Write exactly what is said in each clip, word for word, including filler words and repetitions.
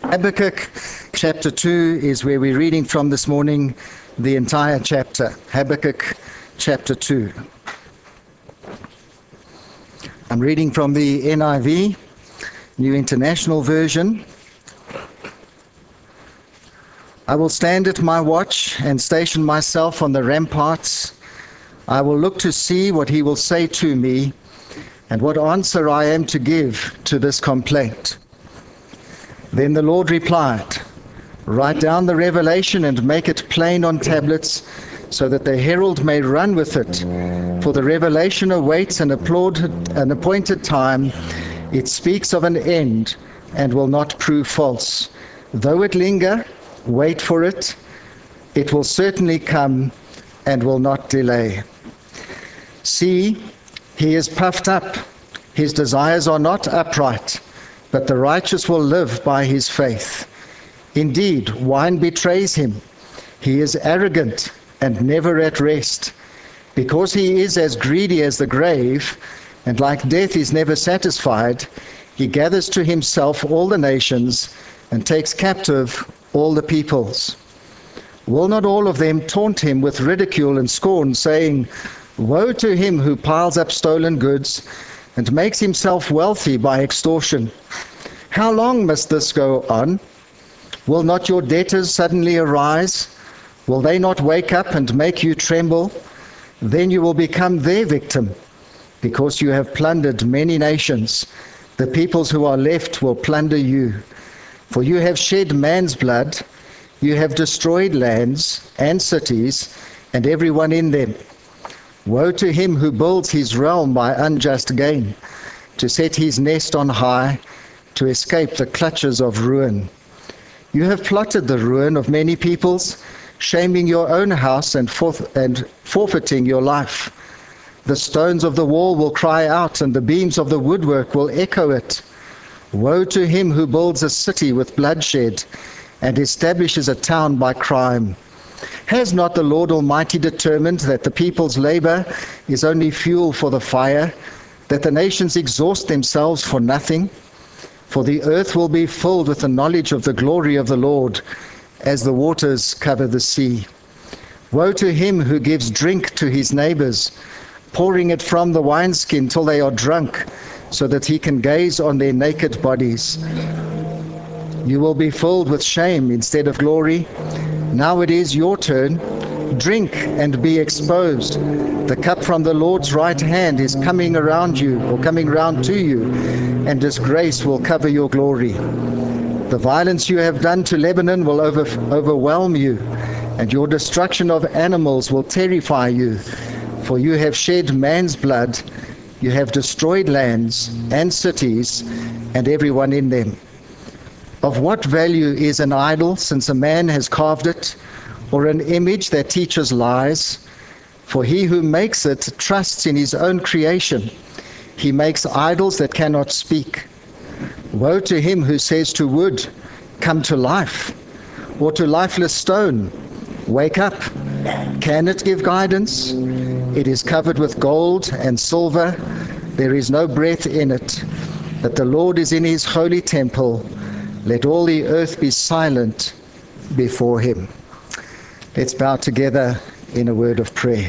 Habakkuk chapter two is where we're reading from this morning, the entire chapter. Habakkuk chapter two. I'm reading from the N I V, New International Version. I will stand at my watch and station myself on the ramparts. I will look to see what he will say to me and what answer I am to give to this complaint. Then the Lord replied, write down the revelation and make it plain on tablets, so that the herald may run with it. For the revelation awaits an, applauded, an appointed time. It speaks of an end and will not prove false. Though it linger, wait for it. It will certainly come and will not delay. See, he is puffed up. His desires are not upright, but the righteous will live by his faith. Indeed, wine betrays him. He is arrogant and never at rest. Because he is as greedy as the grave, and like death is never satisfied, he gathers to himself all the nations and takes captive all the peoples. Will not all of them taunt him with ridicule and scorn, saying, woe to him who piles up stolen goods and makes himself wealthy by extortion? How long must this go on? Will not your debtors suddenly arise? Will they not wake up and make you tremble? Then you will become their victim, because you have plundered many nations. The peoples who are left will plunder you. For you have shed man's blood, you have destroyed lands and cities, and everyone in them. Woe to him who builds his realm by unjust gain, to set his nest on high, to escape the clutches of ruin. You have plotted the ruin of many peoples, shaming your own house and, forth- and forfeiting your life. The stones of the wall will cry out, and the beams of the woodwork will echo it. Woe to him who builds a city with bloodshed and establishes a town by crime. Has not the Lord Almighty determined that the people's labor is only fuel for the fire, that the nations exhaust themselves for nothing? For the earth will be filled with the knowledge of the glory of the Lord, as the waters cover the sea. Woe to him who gives drink to his neighbors, pouring it from the wineskin till they are drunk, so that he can gaze on their naked bodies. You will be filled with shame instead of glory. Now it is your turn. Drink and be exposed. The cup from the Lord's right hand is coming around you, or coming round to you, and disgrace will cover your glory. The violence you have done to Lebanon will over, overwhelm you, and your destruction of animals will terrify you. For you have shed man's blood, you have destroyed lands and cities, and everyone in them. Of what value is an idol, since a man has carved it, or an image that teaches lies? For he who makes it trusts in his own creation. He makes idols that cannot speak. Woe to him who says to wood, come to life, or to lifeless stone, wake up. Can it give guidance? It is covered with gold and silver. There is no breath in it. But the Lord is in his holy temple. Let all the earth be silent before him. Let's bow together in a word of prayer.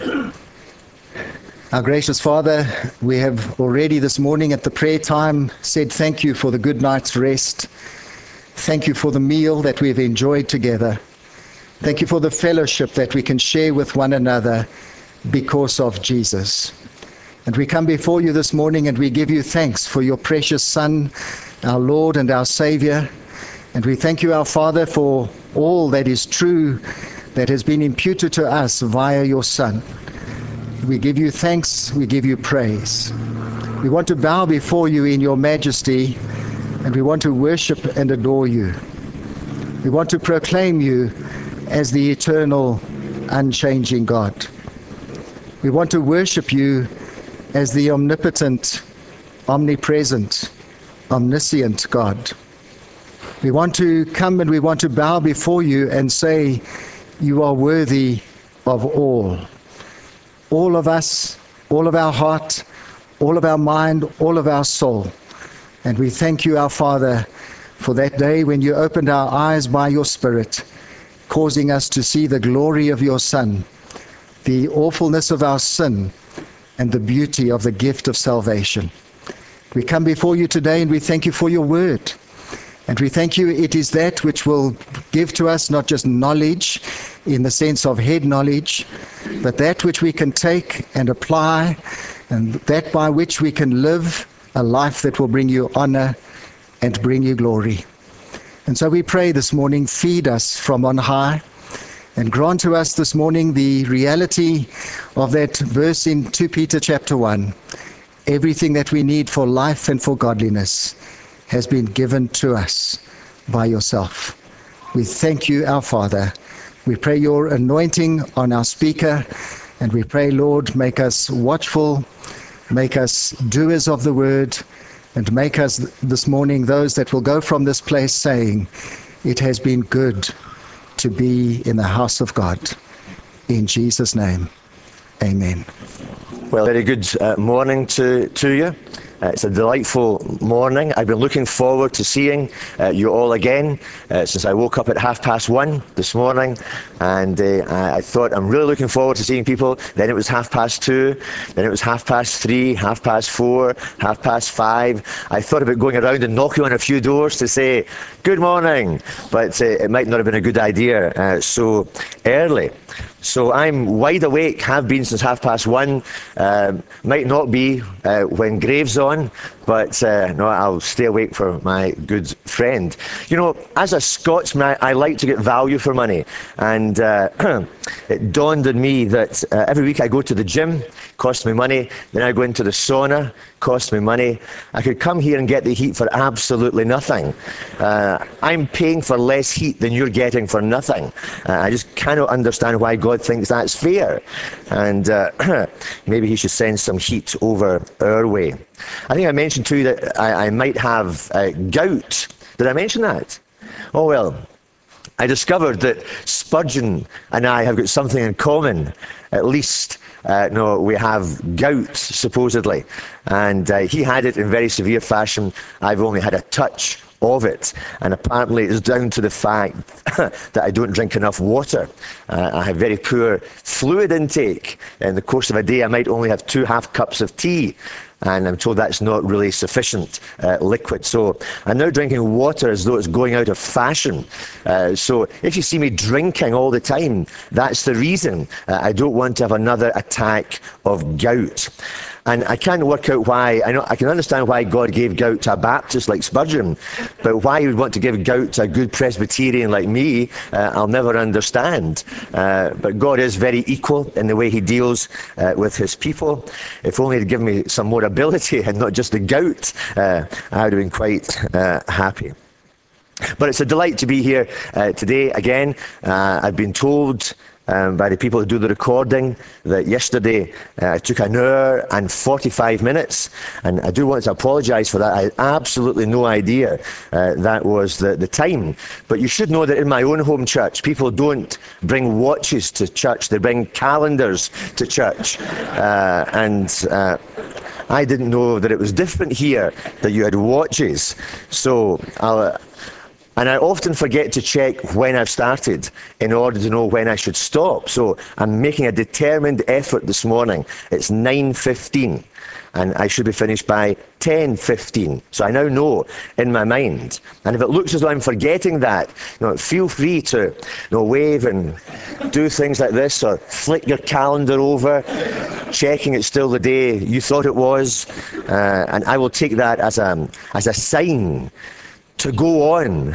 Our gracious Father, we have already this morning at the prayer time said thank you for the good night's rest. Thank you for the meal that we've enjoyed together. Thank you for the fellowship that we can share with one another because of Jesus. And we come before you this morning and we give you thanks for your precious Son, our Lord and our Savior. And we thank you, our Father, for all that is true that has been imputed to us via your Son. We give you thanks, we give you praise. We want to bow before you in your majesty, and we want to worship and adore you. We want to proclaim you as the eternal, unchanging God. We want to worship you as the omnipotent, omnipresent, omniscient God. We want to come and we want to bow before you and say, you are worthy of all. All of us, all of our heart, all of our mind, all of our soul. And we thank you, our Father, for that day when you opened our eyes by your Spirit, causing us to see the glory of your Son, the awfulness of our sin, and the beauty of the gift of salvation. We come before you today and we thank you for your word. And we thank you it is that which will give to us not just knowledge in the sense of head knowledge, but that which we can take and apply, and that by which we can live a life that will bring you honor and bring you glory. And so we pray this morning, feed us from on high, and grant to us this morning the reality of that verse in Second Peter chapter one. Everything that we need for life and for godliness has been given to us by yourself. We thank you, our Father. We pray your anointing on our speaker, and we pray, Lord, make us watchful, make us doers of the word, and make us this morning those that will go from this place saying, it has been good to be in the house of God. In Jesus' name, amen. Well, very good uh, morning to, to you. Uh, it's a delightful morning. I've been looking forward to seeing uh, you all again uh, since I woke up at half past one this morning, and uh, I thought I'm really looking forward to seeing people. Then it was half past two, then it was half past three, half past four, half past five. I thought about going around and knocking on a few doors to say good morning, but uh, it might not have been a good idea uh, so early. So I'm wide awake, have been since half past one. Uh, might not be uh, when Grave's on, but uh, no, I'll stay awake for my good friend. You know, as a Scotsman, I, I like to get value for money. And uh, it dawned on me that uh, every week I go to the gym, costs me money. Then I go into the sauna, costs me money. I could come here and get the heat for absolutely nothing. Uh, I'm paying for less heat than you're getting for nothing. Uh, I just cannot understand why God thinks that's fair. And uh, maybe he should send some heat over our way. I think I mentioned to you that I, I might have uh, gout. Did I mention that? Oh well, I discovered that Spurgeon and I have got something in common. At least, uh, no, we have gout, supposedly. And uh, he had it in very severe fashion. I've only had a touch of it, and apparently it's down to the fact that I don't drink enough water. Uh, I have very poor fluid intake. In the course of a day, I might only have two half cups of tea, and I'm told that's not really sufficient uh, liquid. So I'm now drinking water as though it's going out of fashion. Uh, so if you see me drinking all the time, that's the reason. Uh, I don't want to have another attack of gout. And I can't work out why. I know I can understand why God gave gout to a Baptist like Spurgeon, but why he would want to give gout to a good Presbyterian like me, uh, I'll never understand. Uh, but God is very equal in the way he deals uh, with his people. If only he'd given me some more ability and not just the gout, uh, I would have been quite uh, happy. But it's a delight to be here uh, today again. Uh, I've been told Um, by the people who do the recording that yesterday uh, it took an hour and forty-five minutes, and I do want to apologise for that. I had absolutely no idea uh, that was the, the time. But you should know that in my own home church, people don't bring watches to church, they bring calendars to church. Uh, and uh, I didn't know that it was different here, that you had watches. So I'll... And I often forget to check when I've started in order to know when I should stop. So I'm making a determined effort this morning. It's nine fifteen, and I should be finished by ten fifteen. So I now know in my mind. And if it looks as though I'm forgetting that, you know, feel free to you know, wave and do things like this, or flick your calendar over, checking it's still the day you thought it was. Uh, and I will take that as a, as a sign to go on.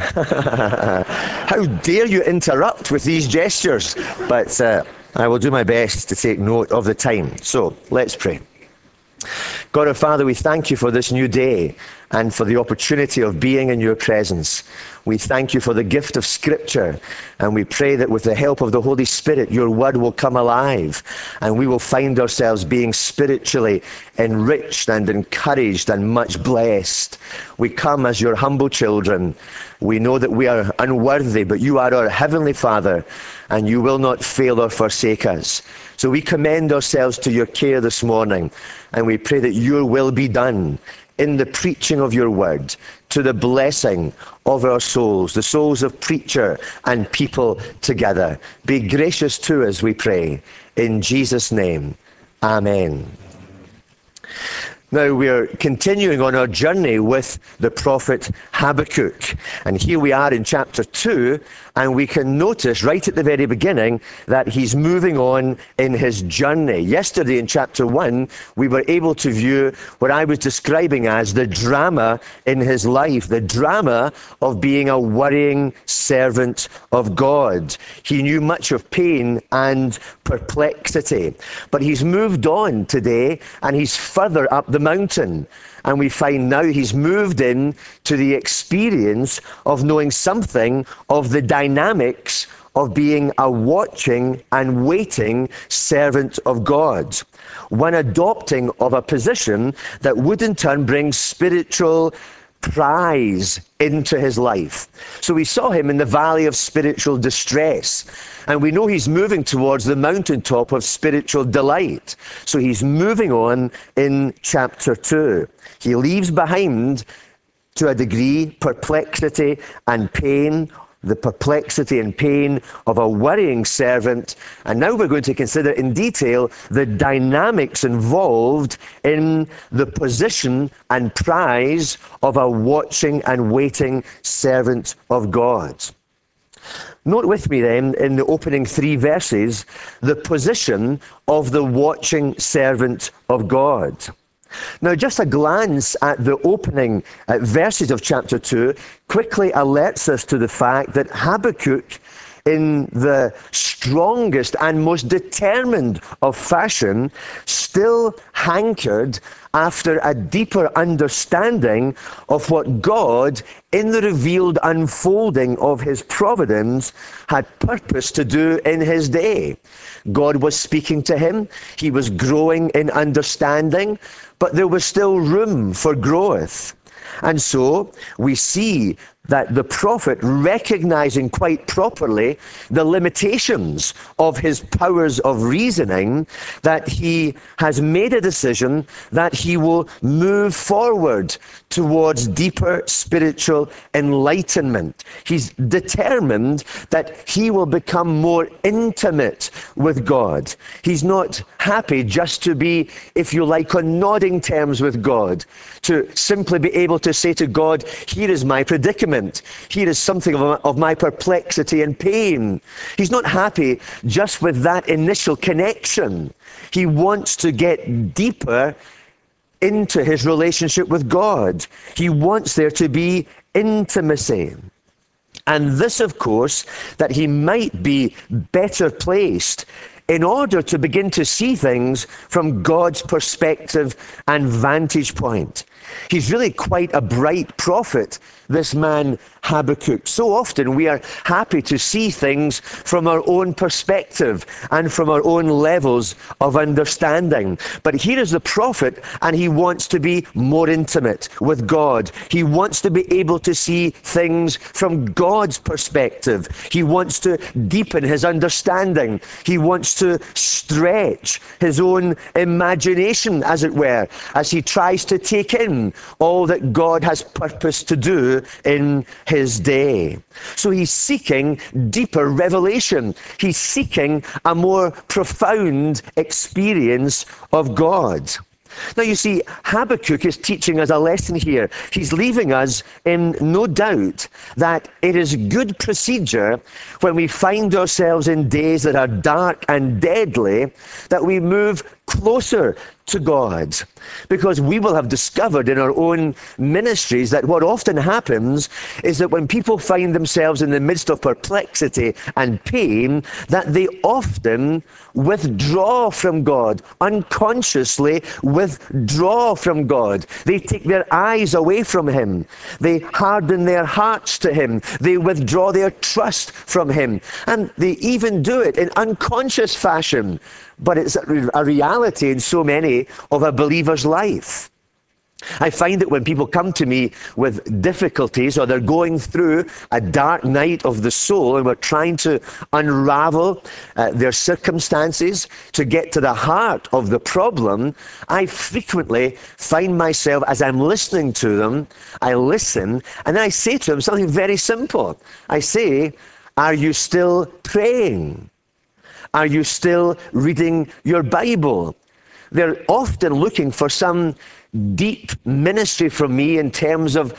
How dare you interrupt with these gestures? But uh, I will do my best to take note of the time. So let's pray. God our Father, we thank you for this new day and for the opportunity of being in your presence. We thank you for the gift of Scripture, and we pray that with the help of the Holy Spirit, your word will come alive, and we will find ourselves being spiritually enriched and encouraged and much blessed. We come as your humble children. We know that we are unworthy, but you are our Heavenly Father, and you will not fail or forsake us. So we commend ourselves to your care this morning, and we pray that your will be done in the preaching of your word. to the blessing of our souls, the souls of preacher and people together. Be gracious to us, we pray. In Jesus' name, amen. Now we're continuing on our journey with the prophet Habakkuk. And here we are in chapter two, and we can notice right at the very beginning that he's moving on in his journey. Yesterday in chapter one, we were able to view what I was describing as the drama in his life, the drama of being a worrying servant of God. He knew much of pain and perplexity. But he's moved on today, and he's further up the mountain. And we find now he's moved in to the experience of knowing something of the dynamics of being a watching and waiting servant of God. One adopting of a position that would in turn bring spiritual prize into his life. So we saw him in the valley of spiritual distress, and we know he's moving towards the mountaintop of spiritual delight. So he's moving on in chapter two. He leaves behind, to a degree, perplexity and pain, the perplexity and pain of a worrying servant. And now we're going to consider in detail the dynamics involved in the position and prize of a watching and waiting servant of God. Note with me then, in the opening three verses, the position of the watching servant of God. Now, just a glance at the opening uh, verses of chapter two quickly alerts us to the fact that Habakkuk, in the strongest and most determined of fashion, still hankered after a deeper understanding of what God, in the revealed unfolding of his providence, had purposed to do in his day. God was speaking to him. He was growing in understanding, but there was still room for growth. And so we see that the prophet, recognizing quite properly the limitations of his powers of reasoning, that he has made a decision that he will move forward towards deeper spiritual enlightenment. He's determined that he will become more intimate with God. He's not happy just to be, if you like, on nodding terms with God, to simply be able to say to God, here is my predicament. Here is something of, of my perplexity and pain. He's not happy just with that initial connection. He wants to get deeper into his relationship with God. He wants there to be intimacy. And this, of course, that he might be better placed in order to begin to see things from God's perspective and vantage point. He's really quite a bright prophet, this man Habakkuk. So often we are happy to see things from our own perspective and from our own levels of understanding. But here is the prophet, and he wants to be more intimate with God. He wants to be able to see things from God's perspective. He wants to deepen his understanding. He wants to stretch his own imagination, as it were, as he tries to take in all that God has purposed to do in his day. So he's seeking deeper revelation. He's seeking a more profound experience of God. Now you see, Habakkuk is teaching us a lesson here. He's leaving us in no doubt that it is good procedure when we find ourselves in days that are dark and deadly, that we move closer to God, because we will have discovered in our own ministries that what often happens is that when people find themselves in the midst of perplexity and pain, that they often withdraw from God, unconsciously withdraw from God. They take their eyes away from him. They harden their hearts to him. They withdraw their trust from him. And they even do it in unconscious fashion. But it's a reality in so many of a believer's life. I find that when people come to me with difficulties, or they're going through a dark night of the soul, and we're trying to unravel uh, their circumstances to get to the heart of the problem, I frequently find myself, as I'm listening to them, I listen, and then I say to them something very simple. I say, are you still praying? Are you still reading your Bible? They're often looking for some deep ministry from me in terms of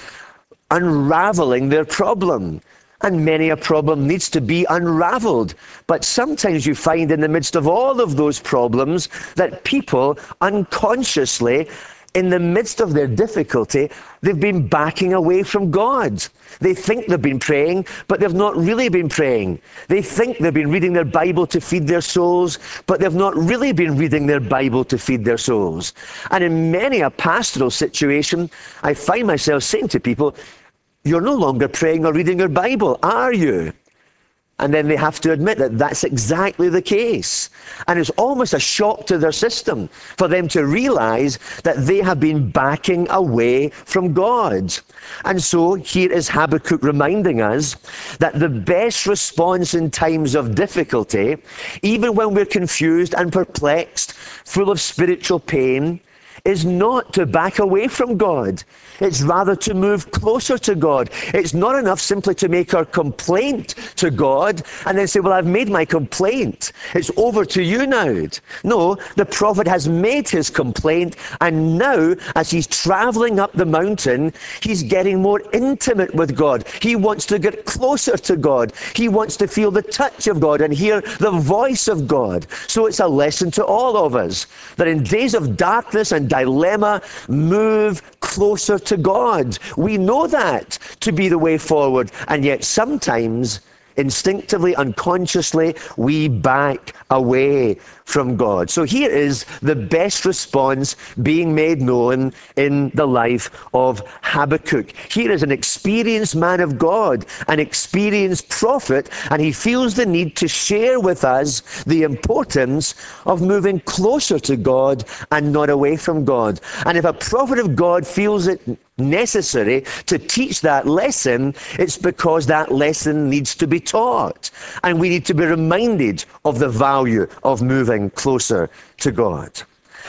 unraveling their problem. And many a problem needs to be unraveled. But sometimes you find in the midst of all of those problems that people unconsciously, in the midst of their difficulty, they've been backing away from God. They think they've been praying, but they've not really been praying. They think they've been reading their Bible to feed their souls, but they've not really been reading their Bible to feed their souls. And in many a pastoral situation, I find myself saying to people, you're no longer praying or reading your Bible, are you? And then they have to admit that that's exactly the case. And it's almost a shock to their system for them to realize that they have been backing away from God. And so here is Habakkuk reminding us that the best response in times of difficulty, even when we're confused and perplexed, full of spiritual pain, is not to back away from God. It's rather to move closer to God. It's not enough simply to make our complaint to God and then say, well, I've made my complaint. It's over to you now. No, the prophet has made his complaint, and now, as he's traveling up the mountain, he's getting more intimate with God. He wants to get closer to God. He wants to feel the touch of God and hear the voice of God. So it's a lesson to all of us that in days of darkness and dilemma, move closer to God. We know that to be the way forward, and yet sometimes instinctively, unconsciously, we back away from God. So here is the best response being made known in the life of Habakkuk. Here is an experienced man of God, an experienced prophet, and he feels the need to share with us the importance of moving closer to God and not away from God. And if a prophet of God feels it necessary to teach that lesson, it's because that lesson needs to be taught. And we need to be reminded of the value of moving closer to God.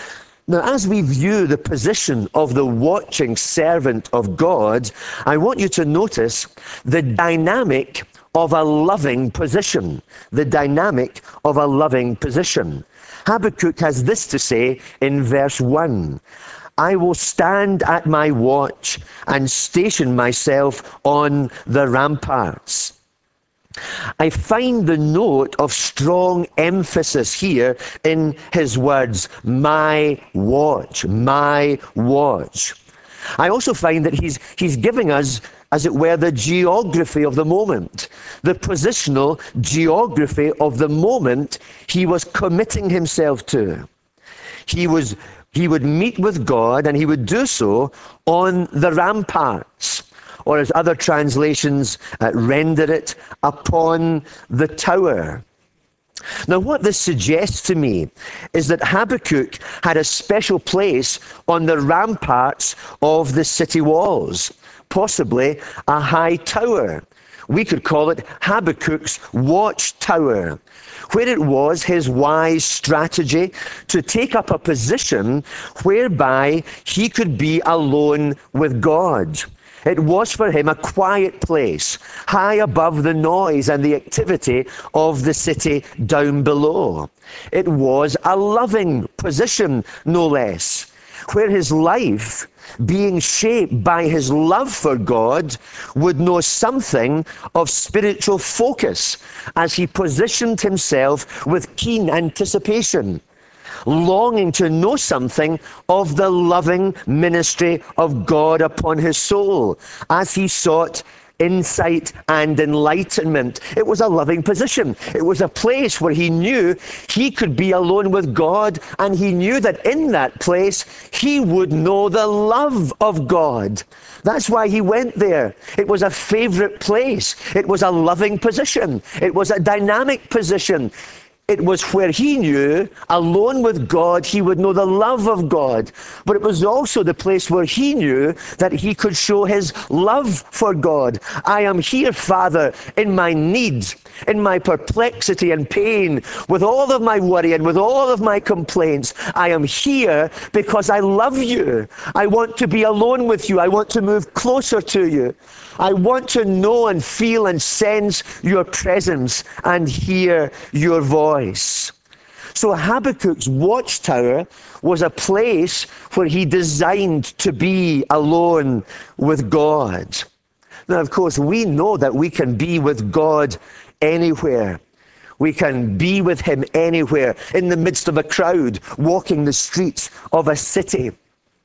Now, as we view the position of the watching servant of God, I want you to notice the dynamic of a loving position. The dynamic of a loving position. Habakkuk has this to say in verse one. I will stand at my watch and station myself on the ramparts. I find the note of strong emphasis here in his words, my watch, my watch. I also find that he's, he's giving us, as it were, the geography of the moment, the positional geography of the moment he was committing himself to. He was He would meet with God, and he would do so on the ramparts, or as other translations uh, render it, upon the tower. Now, what this suggests to me is that Habakkuk had a special place on the ramparts of the city walls, possibly a high tower. We could call it Habakkuk's watchtower, where it was his wise strategy to take up a position whereby he could be alone with God. It was for him a quiet place, high above the noise and the activity of the city down below. It was a loving position, no less, where his life, being shaped by his love for God, would know something of spiritual focus as he positioned himself with keen anticipation, longing to know something of the loving ministry of God upon his soul as he sought insight and enlightenment. It was a loving position. It was a place where he knew he could be alone with God, and he knew that in that place he would know the love of God. That's why he went there. It was a favorite place. It was a loving position. It was a dynamic position. It was where he knew, alone with God, he would know the love of God. But it was also the place where he knew that he could show his love for God. I am here, Father, in my needs, in my perplexity and pain, with all of my worry and with all of my complaints. I am here because I love you. I want to be alone with you. I want to move closer to you. I want to know and feel and sense your presence and hear your voice. So Habakkuk's watchtower was a place where he designed to be alone with God. Now, of course, we know that we can be with God anywhere. We can be with him anywhere, in the midst of a crowd, walking the streets of a city.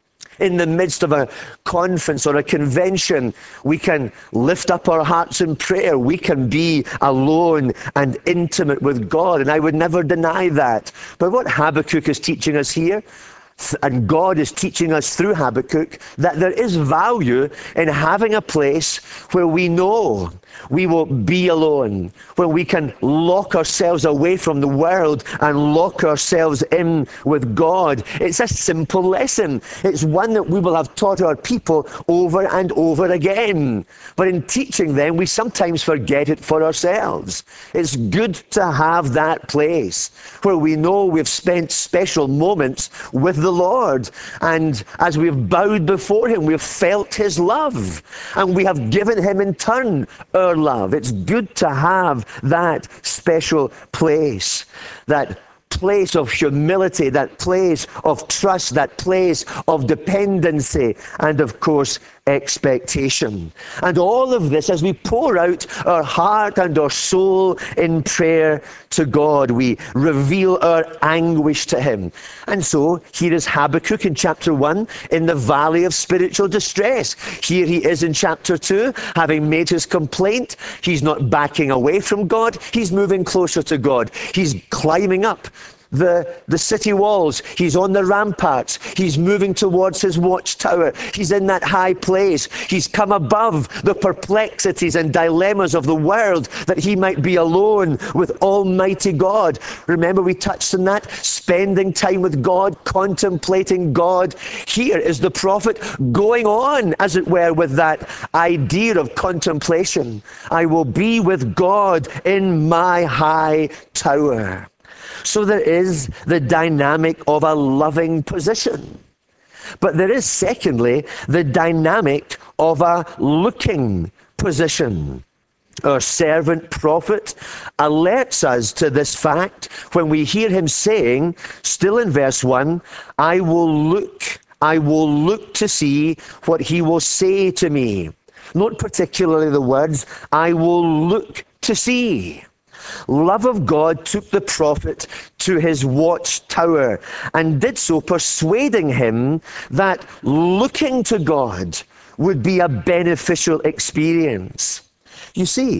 In the midst of a conference or a convention, we can lift up our hearts in prayer. We can be alone and intimate with God, and I would never deny that. But what Habakkuk is teaching us here, and God is teaching us through Habakkuk, that there is value in having a place where we know we will be alone, where we can lock ourselves away from the world and lock ourselves in with God. It's a simple lesson. It's one that we will have taught our people over and over again. But in teaching them, we sometimes forget it for ourselves. It's good to have that place where we know we've spent special moments with the Lord. And as we've bowed before him, we've felt his love. And we have given him in turn our love. It's good to have that special place, that place of humility, that place of trust, that place of dependency, and of course, expectation. And all of this, as we pour out our heart and our soul in prayer to God, we reveal our anguish to him. And so, here is Habakkuk in chapter one, in the valley of spiritual distress. Here he is in chapter two, having made his complaint. He's not backing away from God. He's moving closer to God. He's climbing up the, the city walls. He's on the ramparts. He's moving towards his watchtower. He's in that high place. He's come above the perplexities and dilemmas of the world that he might be alone with Almighty God. Remember, we touched on that, spending time with God, contemplating God. Here is the prophet going on, as it were, with that idea of contemplation. I will be with God in my high tower. So there is the dynamic of a loving position. But there is, secondly, the dynamic of a looking position. Our servant prophet alerts us to this fact when we hear him saying, still in verse one, I will look, I will look to see what he will say to me. Note particularly the words, I will look to see. Love of God took the prophet to his watchtower and did so, persuading him that looking to God would be a beneficial experience. You see,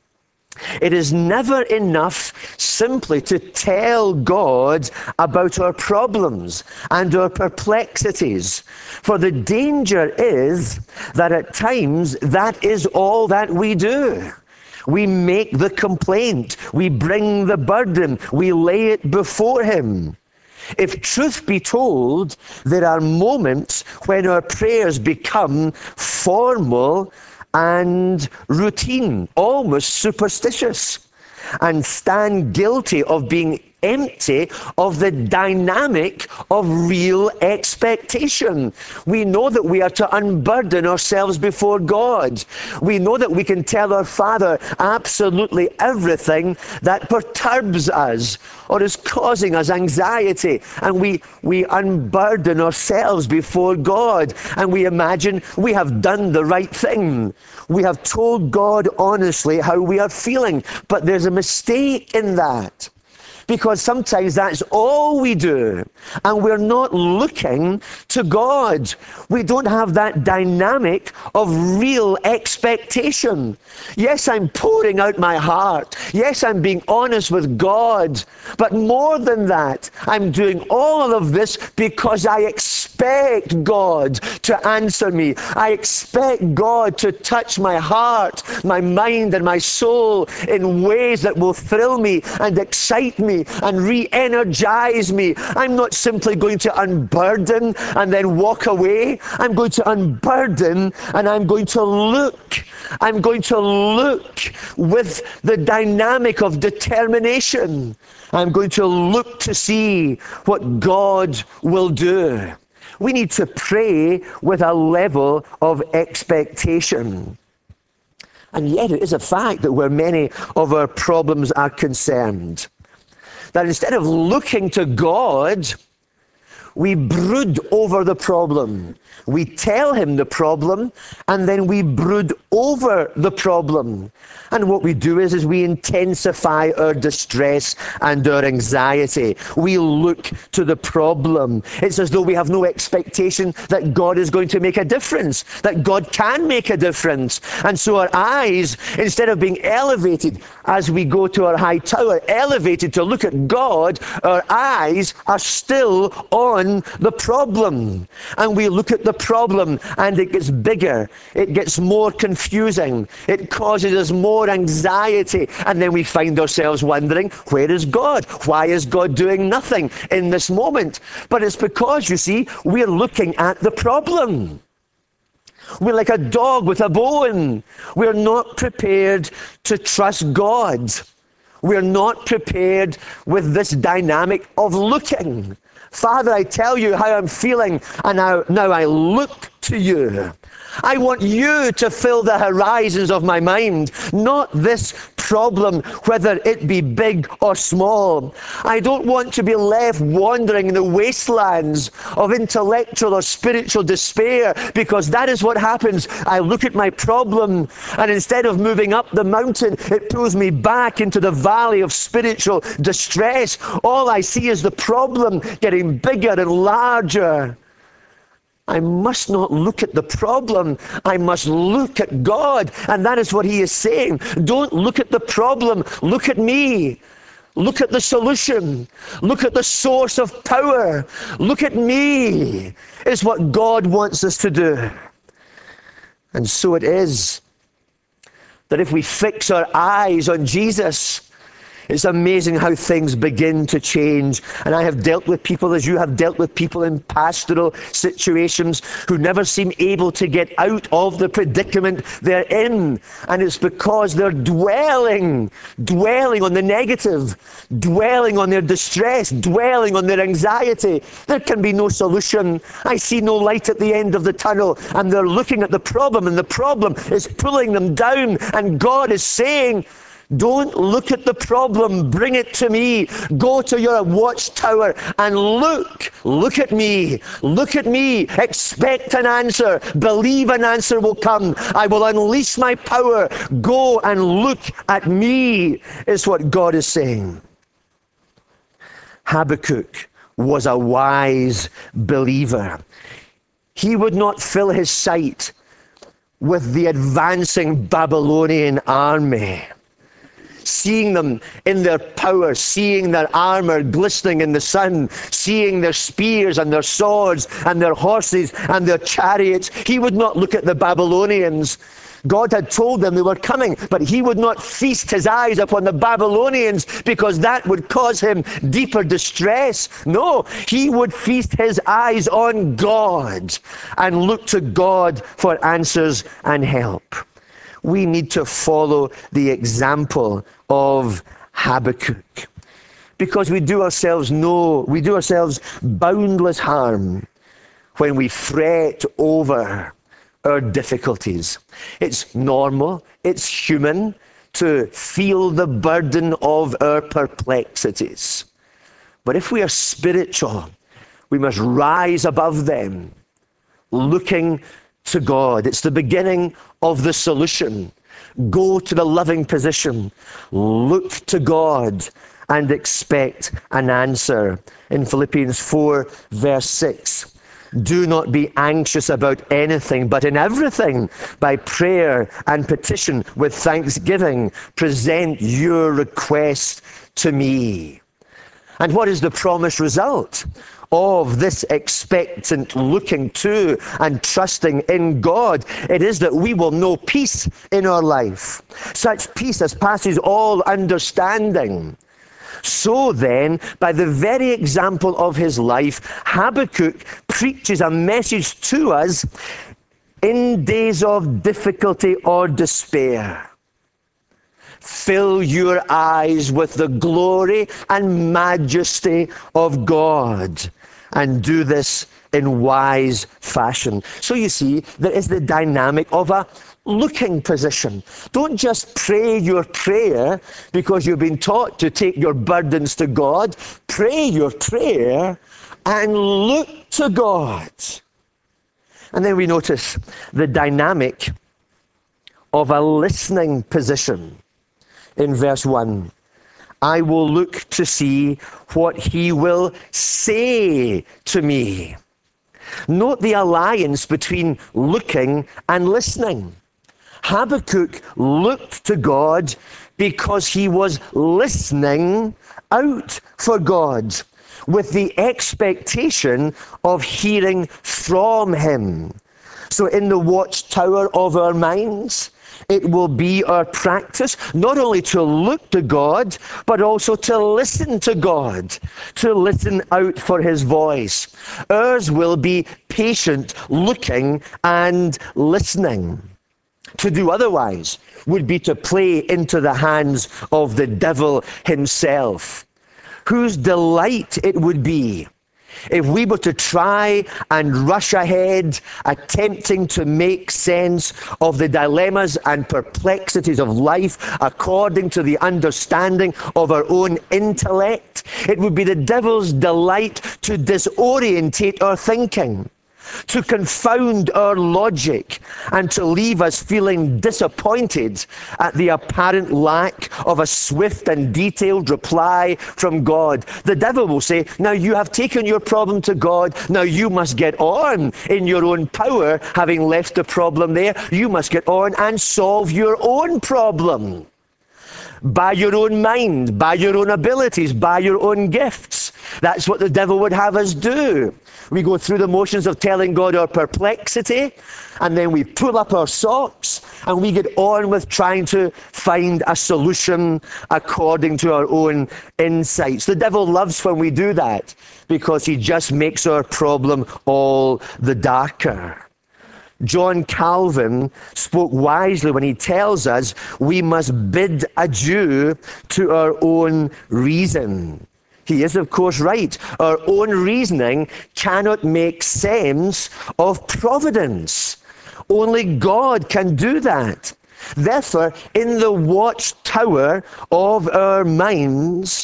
it is never enough simply to tell God about our problems and our perplexities. For the danger is that at times that is all that we do. We make the complaint, we bring the burden, we lay it before him. If truth be told, there are moments when our prayers become formal and routine, almost superstitious, and stand guilty of being empty of the dynamic of real expectation. We know that we are to unburden ourselves before God. We know that we can tell our Father absolutely everything that perturbs us or is causing us anxiety, and we, we unburden ourselves before God, and we imagine we have done the right thing. We have told God honestly how we are feeling, but there's a mistake in that. Because sometimes that's all we do, and we're not looking to God. We don't have that dynamic of real expectation. Yes, I'm pouring out my heart. Yes, I'm being honest with God. But more than that, I'm doing all of this because I expect God to answer me. I expect God to touch my heart, my mind, and my soul in ways that will thrill me and excite me. me and re-energize me. I'm not simply going to unburden and then walk away. I'm going to unburden and I'm going to look. I'm going to look with the dynamic of determination. I'm going to look to see what God will do. We need to pray with a level of expectation. And yet it is a fact that where many of our problems are concerned, that instead of looking to God, we brood over the problem. We tell him the problem, and then we brood over the problem. And what we do is, is we intensify our distress and our anxiety. We look to the problem. It's as though we have no expectation that God is going to make a difference, that God can make a difference. And so our eyes, instead of being elevated as we go to our high tower, elevated to look at God, our eyes are still on the problem. And we look at the problem and it gets bigger. It gets more confusing. It causes us more anxiety. And then we find ourselves wondering, where is God? Why is God doing nothing in this moment? But it's because, you see, we're looking at the problem. We're like a dog with a bone. We're not prepared to trust God. We're not prepared with this dynamic of looking. Father, I tell you how I'm feeling, and now, now I look to you. I want you to fill the horizons of my mind, not this problem, whether it be big or small. I don't want to be left wandering in the wastelands of intellectual or spiritual despair, because that is what happens. I look at my problem, and instead of moving up the mountain, it pulls me back into the valley of spiritual distress. All I see is the problem getting bigger and larger. I must not look at the problem. I must look at God. And that is what he is saying. Don't look at the problem. Look at me. Look at the solution. Look at the source of power. Look at me, is what God wants us to do. And so it is that if we fix our eyes on Jesus, it's amazing how things begin to change. And I have dealt with people, as you have dealt with people in pastoral situations, who never seem able to get out of the predicament they're in. And it's because they're dwelling, dwelling on the negative, dwelling on their distress, dwelling on their anxiety. There can be no solution. I see no light at the end of the tunnel. And they're looking at the problem, and the problem is pulling them down. And God is saying, don't look at the problem, bring it to me. Go to your watchtower and look. Look at me. Look at me. Expect an answer. Believe an answer will come. I will unleash my power. Go and look at me, is what God is saying. Habakkuk was a wise believer. He would not fill his sight with the advancing Babylonian army, seeing them in their power, seeing their armor glistening in the sun, seeing their spears and their swords and their horses and their chariots. He would not look at the Babylonians. God had told them they were coming, but he would not feast his eyes upon the Babylonians, because that would cause him deeper distress. No, he would feast his eyes on God and look to God for answers and help. We need to follow the example of Habakkuk, because we do ourselves no, we do ourselves boundless harm when we fret over our difficulties. It's normal, it's human to feel the burden of our perplexities. But if we are spiritual, we must rise above them, looking to God. It's the beginning of the solution. Go to the loving position. Look to God and expect an answer. In Philippians four, verse six, do not be anxious about anything, but in everything, by prayer and petition, with thanksgiving, present your request to me. And what is the promised result of this expectant looking to and trusting in God? It is that we will know peace in our life, such peace as passes all understanding, So then, by the very example of his life, Habakkuk preaches a message to us in days of difficulty or despair. Fill your eyes with the glory and majesty of God, and do this in wise fashion. So you see, there is the dynamic of a looking position. Don't just pray your prayer because you've been taught to take your burdens to God. Pray your prayer and look to God. And then we notice the dynamic of a listening position in verse one. I will look to see what he will say to me. Note the alliance between looking and listening. Habakkuk looked to God because he was listening out for God with the expectation of hearing from him. So in the watchtower of our minds, it will be our practice not only to look to God, but also to listen to God, to listen out for his voice. Ours will be patient looking and listening. To do otherwise would be to play into the hands of the devil himself, whose delight it would be if we were to try and rush ahead, attempting to make sense of the dilemmas and perplexities of life according to the understanding of our own intellect. It would be the devil's delight to disorientate our thinking, to confound our logic, and to leave us feeling disappointed at the apparent lack of a swift and detailed reply from God. The devil will say, now you have taken your problem to God, now you must get on in your own power, having left the problem there. You must get on and solve your own problem. By your own mind, by your own abilities, by your own gifts. That's what the devil would have us do. We go through the motions of telling God our perplexity, and then we pull up our socks, and we get on with trying to find a solution according to our own insights. The devil loves when we do that, because he just makes our problem all the darker. John Calvin spoke wisely when he tells us we must bid adieu to our own reason. He is, of course, right. Our own reasoning cannot make sense of providence. Only God can do that. Therefore, in the watchtower of our minds,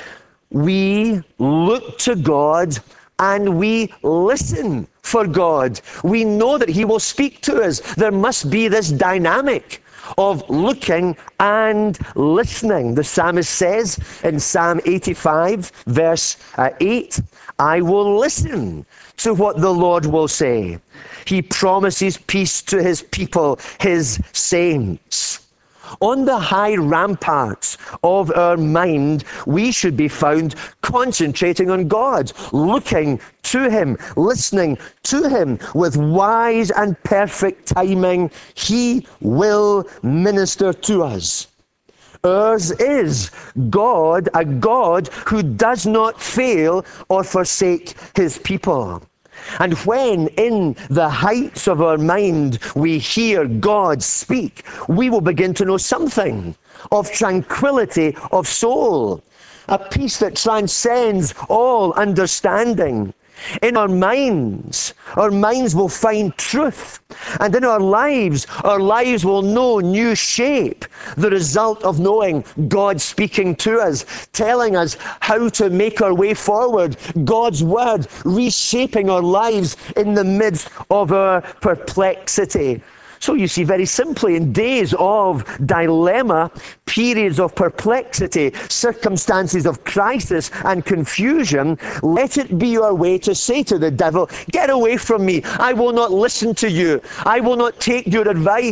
we look to God and we listen for God. We know that he will speak to us. There must be this dynamic of looking and listening. The psalmist says in Psalm eighty-five, verse uh, eight, I will listen to what the Lord will say. He promises peace to his people, his saints. On the high ramparts of our mind, we should be found concentrating on God, looking to him, listening to him with wise and perfect timing. He will minister to us. Ours is God, a God who does not fail or forsake his people. And when in the heights of our mind we hear God speak, we will begin to know something of tranquility of soul, a peace that transcends all understanding. In our minds, our minds will find truth. And in our lives, our lives will know new shape, the result of knowing God speaking to us, telling us how to make our way forward, God's word reshaping our lives in the midst of our perplexity. So you see, very simply, in days of dilemma, periods of perplexity, circumstances of crisis and confusion, let it be your way to say to the devil, get away from me. I will not listen to you. I will not take your advice.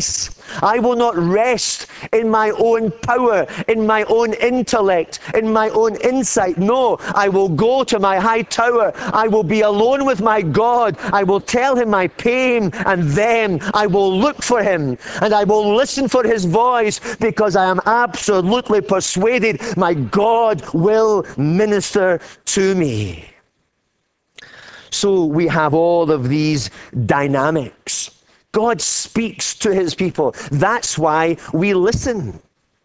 I will not rest in my own power, in my own intellect, in my own insight. No, I will go to my high tower. I will be alone with my God. I will tell him my pain, and then I will look for him, and I will listen for his voice, because I am absolutely persuaded my God will minister to me. So we have all of these dynamics. God speaks to his people. That's why we listen.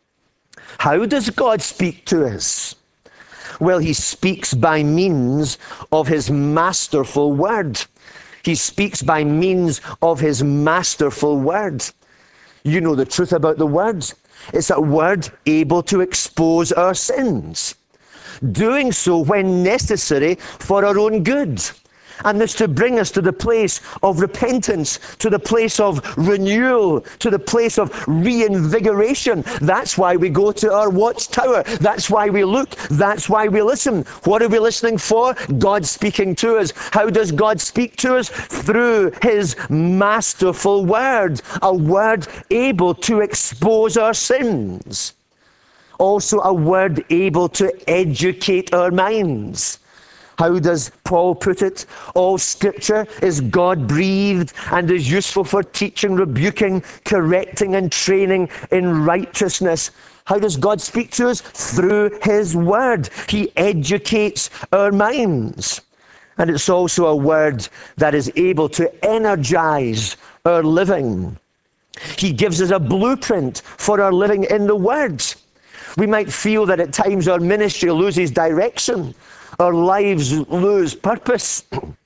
How does God speak to us? Well, he speaks by means of his masterful word. He speaks by means of his masterful word. You know the truth about the word. It's a word able to expose our sins, doing so when necessary for our own good. And this to bring us to the place of repentance, to the place of renewal, to the place of reinvigoration. That's why we go to our watchtower. That's why we look. That's why we listen. What are we listening for? God speaking to us. How does God speak to us? Through his masterful word, a word able to expose our sins. Also a word able to educate our minds. How does Paul put it? All scripture is God-breathed and is useful for teaching, rebuking, correcting, and training in righteousness. How does God speak to us? Through his word. He educates our minds. And it's also a word that is able to energize our living. He gives us a blueprint for our living in the word. We might feel that at times our ministry loses direction. Our lives lose purpose.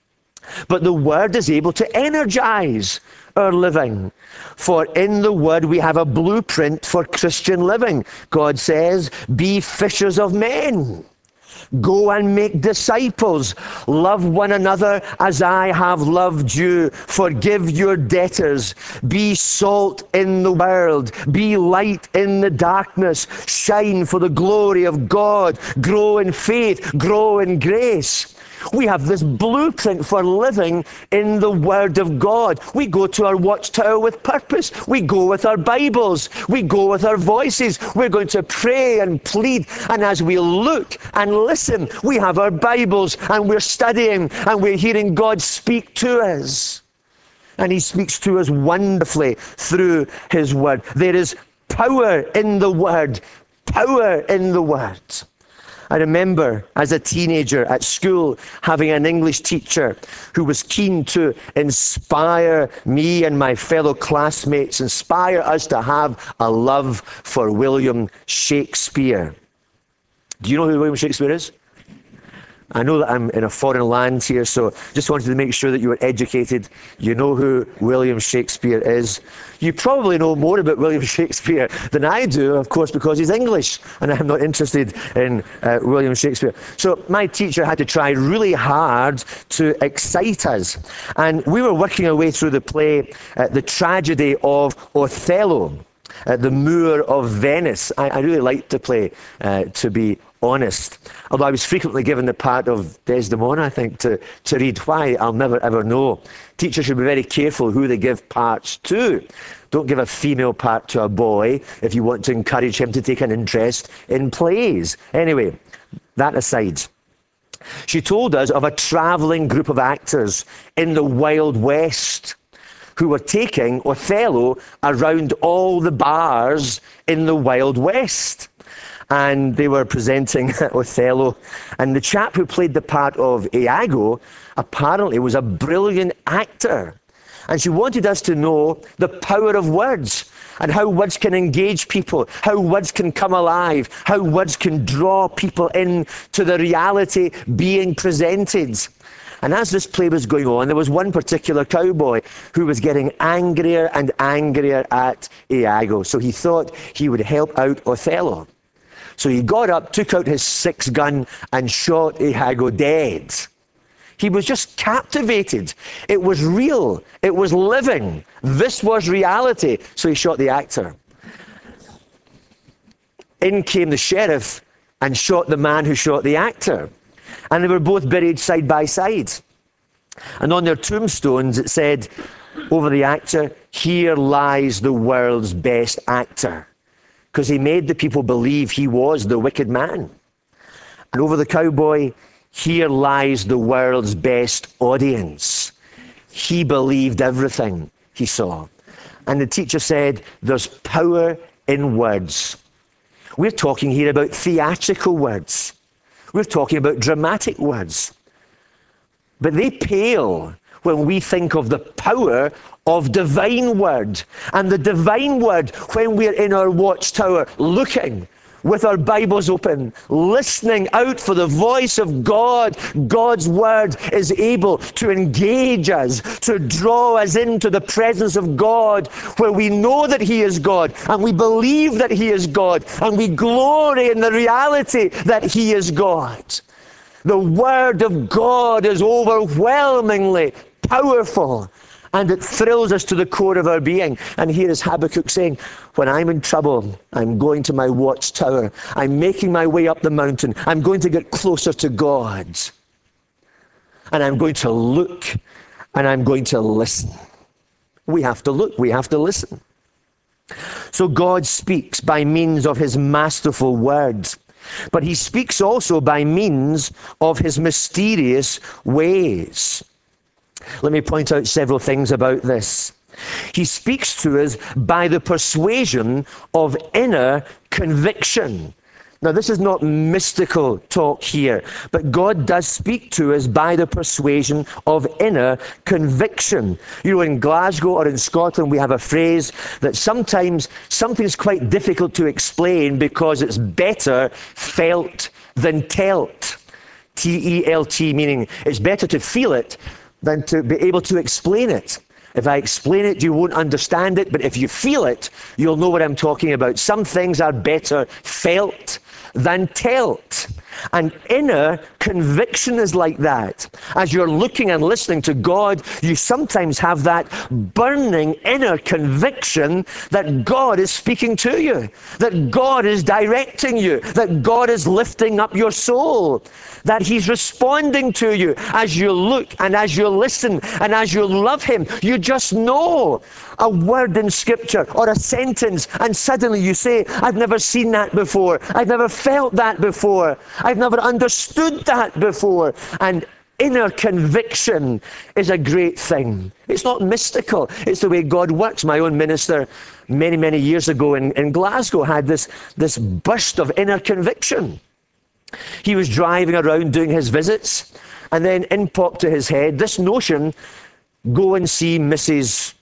But the word is able to energize our living. For in the word we have a blueprint for Christian living. God says, be fishers of men. Go and make disciples. Love one another as I have loved you. Forgive your debtors. Be salt in the world. Be light in the darkness. Shine for the glory of God. Grow in faith. Grow in grace. We have this blueprint for living in the Word of God. We go to our watchtower with purpose. We go with our Bibles. We go with our voices. We're going to pray and plead. And as we look and listen, we have our Bibles and we're studying and we're hearing God speak to us. And he speaks to us wonderfully through his Word. There is power in the Word. Power in the Word. I remember as a teenager at school having an English teacher who was keen to inspire me and my fellow classmates, inspire us to have a love for William Shakespeare. Do you know who William Shakespeare is? I know that I'm in a foreign land here, so just wanted to make sure that you were educated. You know who William Shakespeare is. You probably know more about William Shakespeare than I do, of course, because he's English, and I'm not interested in uh, William Shakespeare. So my teacher had to try really hard to excite us. And we were working our way through the play, uh, The Tragedy of Othello, uh, The Moor of Venice. I, I really liked the play, uh, to be honest. Although I was frequently given the part of Desdemona, I think, to, to read. Why? I'll never ever know. Teachers should be very careful who they give parts to. Don't give a female part to a boy if you want to encourage him to take an interest in plays. Anyway, that aside, she told us of a travelling group of actors in the Wild West who were taking Othello around all the bars in the Wild West. And they were presenting Othello. And the chap who played the part of Iago apparently was a brilliant actor. And she wanted us to know the power of words and how words can engage people, how words can come alive, how words can draw people in to the reality being presented. And as this play was going on, there was one particular cowboy who was getting angrier and angrier at Iago. So he thought he would help out Othello. So he got up, took out his six gun and shot Iago dead. He was just captivated. It was real. It was living. This was reality. So he shot the actor. In came the sheriff and shot the man who shot the actor. And they were both buried side by side. And on their tombstones it said, over the actor, here lies the world's best actor. Because he made the people believe he was the wicked man. And over the cowboy, here lies the world's best audience. He believed everything he saw. And the teacher said, there's power in words. We're talking here about theatrical words. We're talking about dramatic words. But they pale when we think of the power of divine word. And the divine word, when we're in our watchtower, looking with our Bibles open, listening out for the voice of God, God's word is able to engage us, to draw us into the presence of God, where we know that he is God, and we believe that he is God, and we glory in the reality that he is God. The word of God is overwhelmingly powerful, and it thrills us to the core of our being. And here is Habakkuk saying, when I'm in trouble, I'm going to my watchtower. I'm making my way up the mountain. I'm going to get closer to God. And I'm going to look, and I'm going to listen. We have to look. We have to listen. So God speaks by means of his masterful words. But he speaks also by means of his mysterious ways. Let me point out several things about this. He speaks to us by the persuasion of inner conviction. Now, this is not mystical talk here, but God does speak to us by the persuasion of inner conviction. You know, in Glasgow or in Scotland, we have a phrase that sometimes something's quite difficult to explain because it's better felt than telt. T E L T, meaning it's better to feel it than to be able to explain it. If I explain it, you won't understand it, but if you feel it, you'll know what I'm talking about. Some things are better felt than telt. And inner conviction is like that. As you're looking and listening to God, you sometimes have that burning inner conviction that God is speaking to you, that God is directing you, that God is lifting up your soul, that he's responding to you as you look and as you listen and as you love him. You just know a word in Scripture or a sentence, and suddenly you say, I've never seen that before. I've never felt that before. I've never understood that before. And inner conviction is a great thing. It's not mystical. It's the way God works. My own minister many, many years ago in, in Glasgow had this, this burst of inner conviction. He was driving around doing his visits, and then in popped to his head this notion, go and see Missus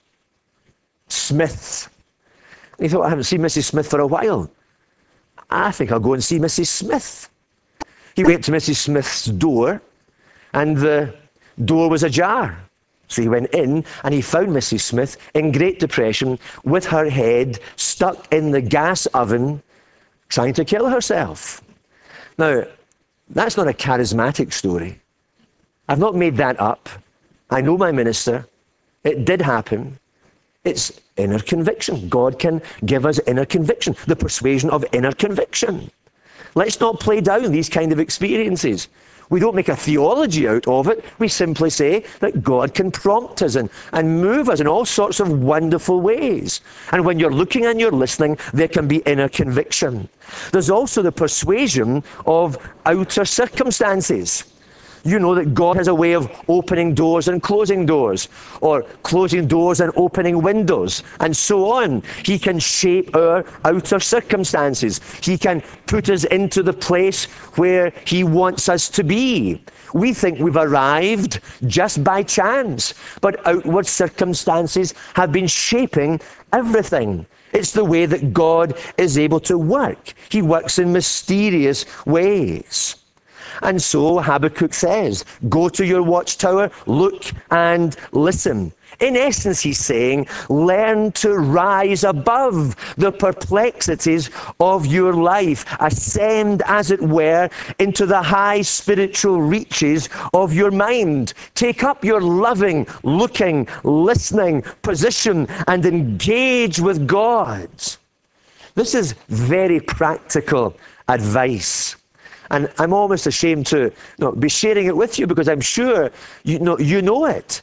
Smith. And he thought, I haven't seen Missus Smith for a while. I think I'll go and see Missus Smith. He went to Missus Smith's door, and the door was ajar. So he went in, and he found Missus Smith in great depression with her head stuck in the gas oven, trying to kill herself. Now, that's not a charismatic story. I've not made that up. I know my minister. It did happen. It's inner conviction. God can give us inner conviction, the persuasion of inner conviction. Let's not play down these kind of experiences. We don't make a theology out of it. We simply say that God can prompt us and, and move us in all sorts of wonderful ways. And when you're looking and you're listening, there can be inner conviction. There's also the persuasion of outer circumstances. You know that God has a way of opening doors and closing doors, or closing doors and opening windows, and so on. He can shape our outer circumstances. He can put us into the place where he wants us to be. We think we've arrived just by chance, but outward circumstances have been shaping everything. It's the way that God is able to work. He works in mysterious ways. And so Habakkuk says, go to your watchtower, look and listen. In essence, he's saying, learn to rise above the perplexities of your life. Ascend, as it were, into the high spiritual reaches of your mind. Take up your loving, looking, listening position and engage with God. This is very practical advice. And I'm almost ashamed to you know, be sharing it with you, because I'm sure you know, you know it.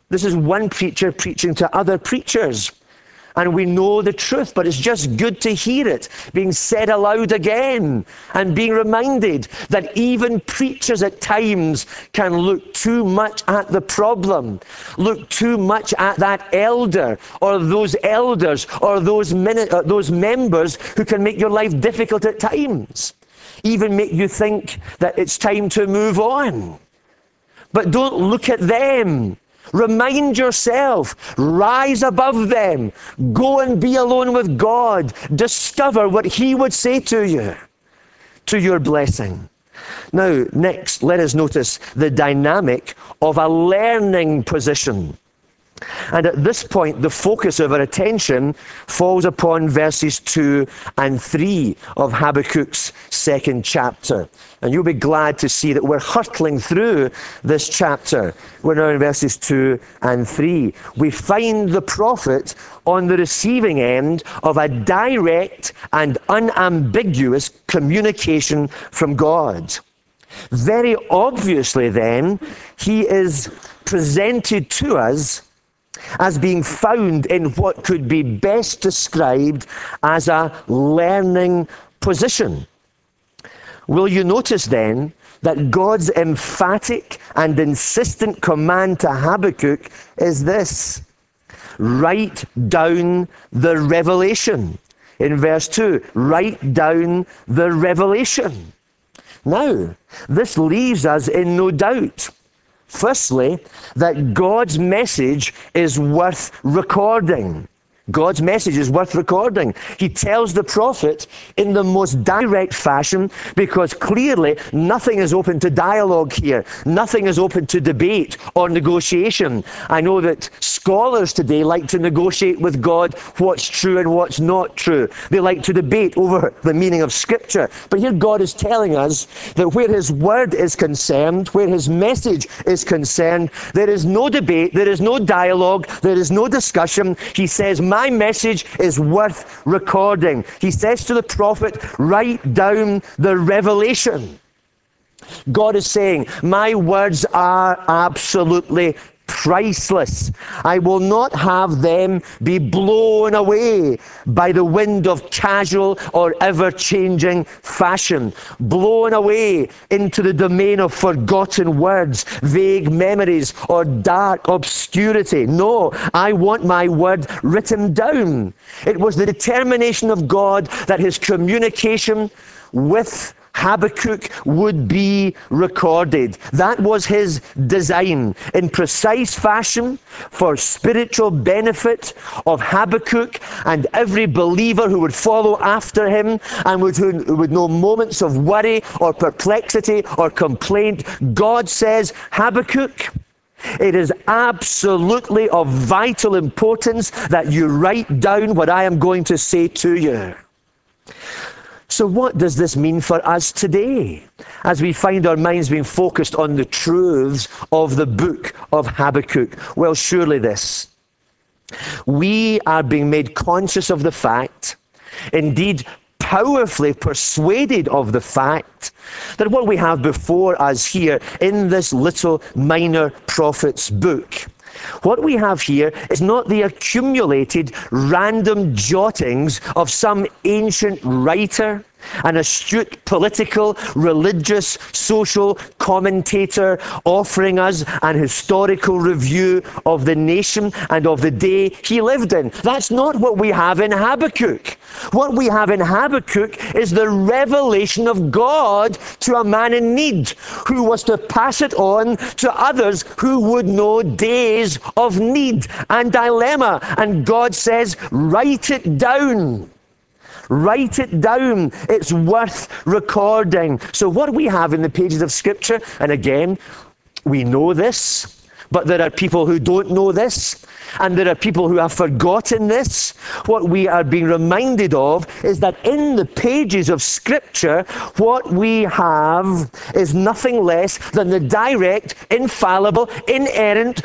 This is one preacher preaching to other preachers. And we know the truth, but it's just good to hear it being said aloud again and being reminded that even preachers at times can look too much at the problem, look too much at that elder or those elders or those, min- uh, those members who can make your life difficult at times, even make you think that it's time to move on. But don't look at them. Remind yourself, rise above them, go and be alone with God, discover what He would say to you, to your blessing. Now, next, let us notice the dynamic of a learning position. And at this point, the focus of our attention falls upon verses two and three of Habakkuk's second chapter. And you'll be glad to see that we're hurtling through this chapter. We're now in verses two and three. We find the prophet on the receiving end of a direct and unambiguous communication from God. Very obviously, then, he is presented to us as being found in what could be best described as a learning position. Will you notice then that God's emphatic and insistent command to Habakkuk is this: write down the revelation. In verse two, write down the revelation. Now, this leaves us in no doubt. Firstly, that God's message is worth recording. God's message is worth recording. He tells the prophet in the most direct fashion, because clearly nothing is open to dialogue here. Nothing is open to debate or negotiation. I know that scholars today like to negotiate with God what's true and what's not true. They like to debate over the meaning of Scripture. But here God is telling us that where His word is concerned, where His message is concerned, there is no debate, there is no dialogue, there is no discussion. He says, my message is worth recording. He says to the prophet, write down the revelation. God is saying, my words are absolutely priceless. I will not have them be blown away by the wind of casual or ever-changing fashion, blown away into the domain of forgotten words, vague memories, or dark obscurity. No, I want my word written down. It was the determination of God that His communication with Habakkuk would be recorded. That was His design, in precise fashion, for spiritual benefit of Habakkuk and every believer who would follow after him and would, who would know moments of worry or perplexity or complaint. God says, Habakkuk, it is absolutely of vital importance that you write down what I am going to say to you. So what does this mean for us today, as we find our minds being focused on the truths of the book of Habakkuk? Well, surely this. We are being made conscious of the fact, indeed powerfully persuaded of the fact, that what we have before us here in this little minor prophet's book, what we have here is not the accumulated random jottings of some ancient writer, an astute political, religious, social commentator offering us an historical review of the nation and of the day he lived in. That's not what we have in Habakkuk. What we have in Habakkuk is the revelation of God to a man in need, who was to pass it on to others who would know days of need and dilemma. And God says, write it down. Write it down. It's worth recording. So what we have in the pages of Scripture, and again, we know this, but there are people who don't know this, and there are people who have forgotten this. What we are being reminded of is that in the pages of Scripture, what we have is nothing less than the direct, infallible, inerrant,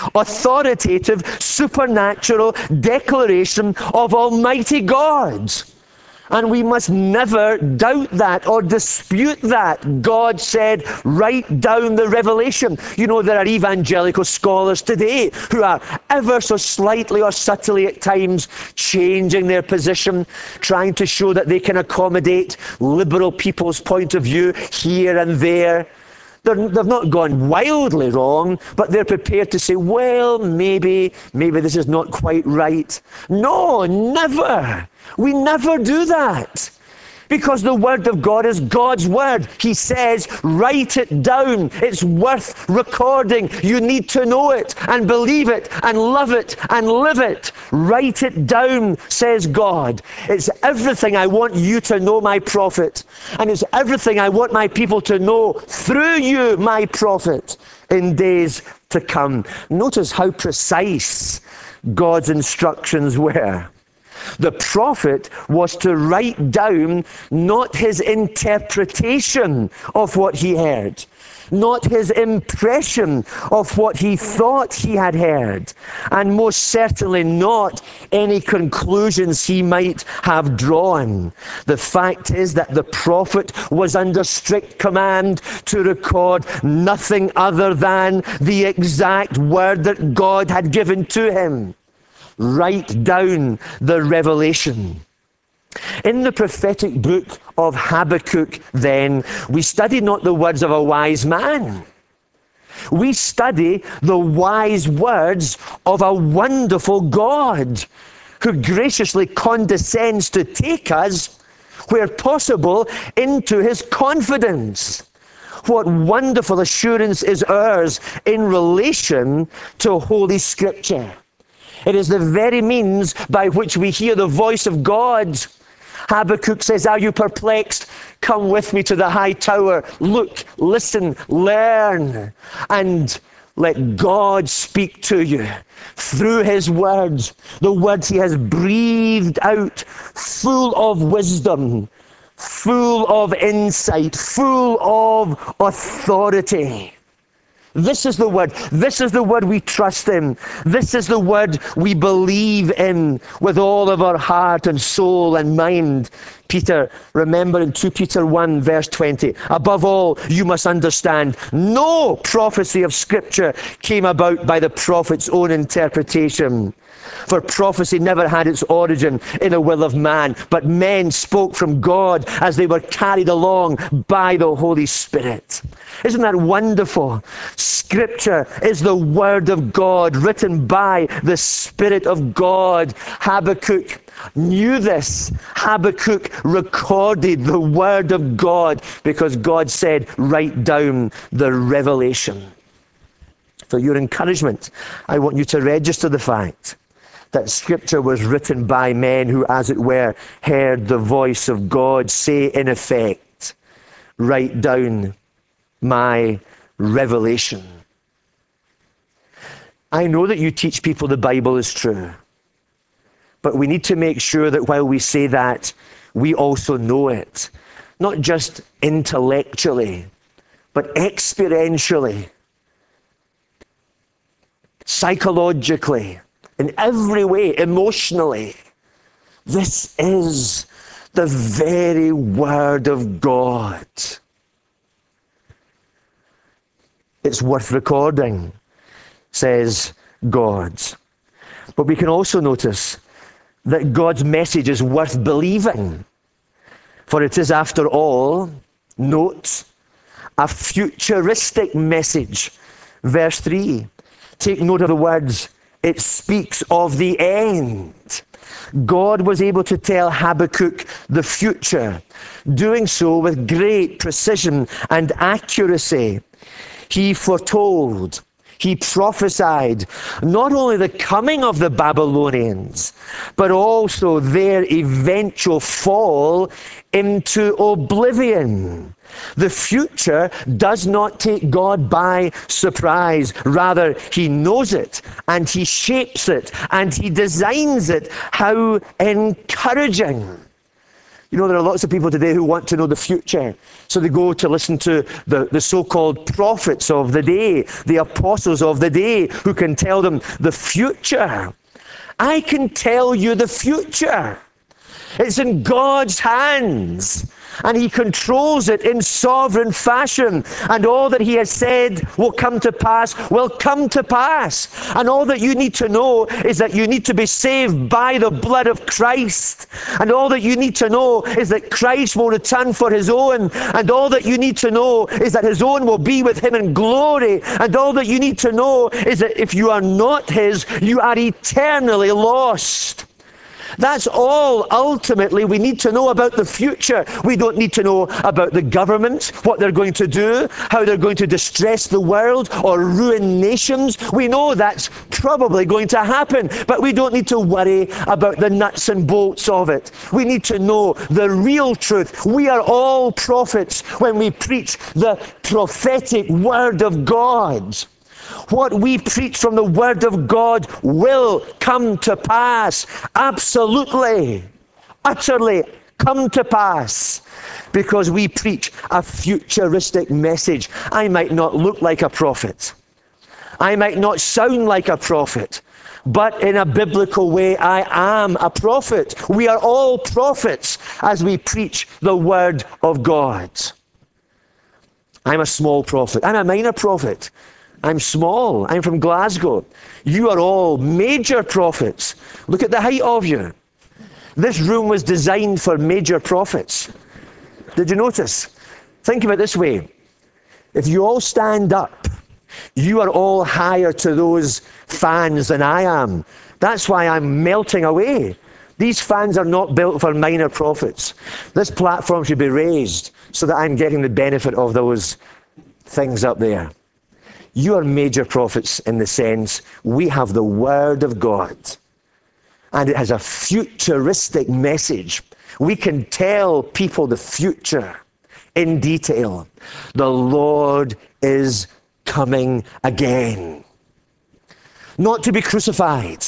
authoritative, supernatural declaration of Almighty God. And we must never doubt that or dispute that. God said, write down the revelation. You know, there are evangelical scholars today who are ever so slightly or subtly at times changing their position, trying to show that they can accommodate liberal people's point of view here and there. They're, they've not gone wildly wrong, but they're prepared to say, well, maybe, maybe this is not quite right. No, never. We never do that. Because the Word of God is God's Word. He says, write it down. It's worth recording. You need to know it and believe it and love it and live it. Write it down, says God. It's everything I want you to know, my prophet. And it's everything I want my people to know through you, my prophet, in days to come. Notice how precise God's instructions were. The prophet was to write down not his interpretation of what he heard, not his impression of what he thought he had heard, and most certainly not any conclusions he might have drawn. The fact is that the prophet was under strict command to record nothing other than the exact word that God had given to him. Write down the revelation. In the prophetic book of Habakkuk, then, we study not the words of a wise man. We study the wise words of a wonderful God who graciously condescends to take us, where possible, into his confidence. What wonderful assurance is ours in relation to Holy Scripture. It is the very means by which we hear the voice of God. Habakkuk says, are you perplexed? Come with me to the high tower. Look, listen, learn, and let God speak to you through his words, the words he has breathed out, full of wisdom, full of insight, full of authority. This is the word. This is the word we trust in. This is the word we believe in with all of our heart and soul and mind. Peter, remember in Second Peter one, verse twenty, above all, you must understand, no prophecy of Scripture came about by the prophet's own interpretation. For prophecy never had its origin in the will of man, but men spoke from God as they were carried along by the Holy Spirit. Isn't that wonderful? Scripture is the Word of God, written by the Spirit of God. Habakkuk knew this. Habakkuk recorded the Word of God because God said, write down the revelation. For your encouragement, I want you to register the fact that Scripture was written by men who, as it were, heard the voice of God say, in effect, write down my revelation. I know that you teach people the Bible is true, but we need to make sure that while we say that, we also know it, not just intellectually, but experientially, psychologically, in every way, emotionally. This is the very Word of God. It's worth recording, says God. But we can also notice that God's message is worth believing. For it is, after all, note, a futuristic message. Verse three, take note of the words, it speaks of the end. God was able to tell Habakkuk the future, doing so with great precision and accuracy. He foretold, he prophesied not only the coming of the Babylonians, but also their eventual fall into oblivion. The future does not take God by surprise. Rather, he knows it, and he shapes it, and he designs it. How encouraging. You know, there are lots of people today who want to know the future. So they go to listen to the, the so-called prophets of the day, the apostles of the day, who can tell them the future. I can tell you the future. It's in God's hands, and he controls it in sovereign fashion. And all that he has said will come to pass, will come to pass. And all that you need to know is that you need to be saved by the blood of Christ. And all that you need to know is that Christ will return for his own. And all that you need to know is that his own will be with him in glory. And all that you need to know is that if you are not his, you are eternally lost. That's all ultimately we need to know about the future. We don't need to know about the government, what they're going to do, how they're going to distress the world or ruin nations. We know that's probably going to happen, but we don't need to worry about the nuts and bolts of it. We need to know the real truth. We are all prophets when we preach the prophetic word of God. What we preach from the word of God will come to pass. Absolutely, utterly come to pass. Because we preach a futuristic message. I might not look like a prophet. I might not sound like a prophet. But in a biblical way, I am a prophet. We are all prophets as we preach the word of God. I'm a small prophet. I'm a minor prophet. I'm small. I'm from Glasgow. You are all major prophets. Look at the height of you. This room was designed for major prophets. Did you notice? Think of it this way. If you all stand up, you are all higher to those fans than I am. That's why I'm melting away. These fans are not built for minor prophets. This platform should be raised so that I'm getting the benefit of those things up there. You are major prophets in the sense we have the word of God, and it has a futuristic message. We can tell people the future in detail. The Lord is coming again. Not to be crucified.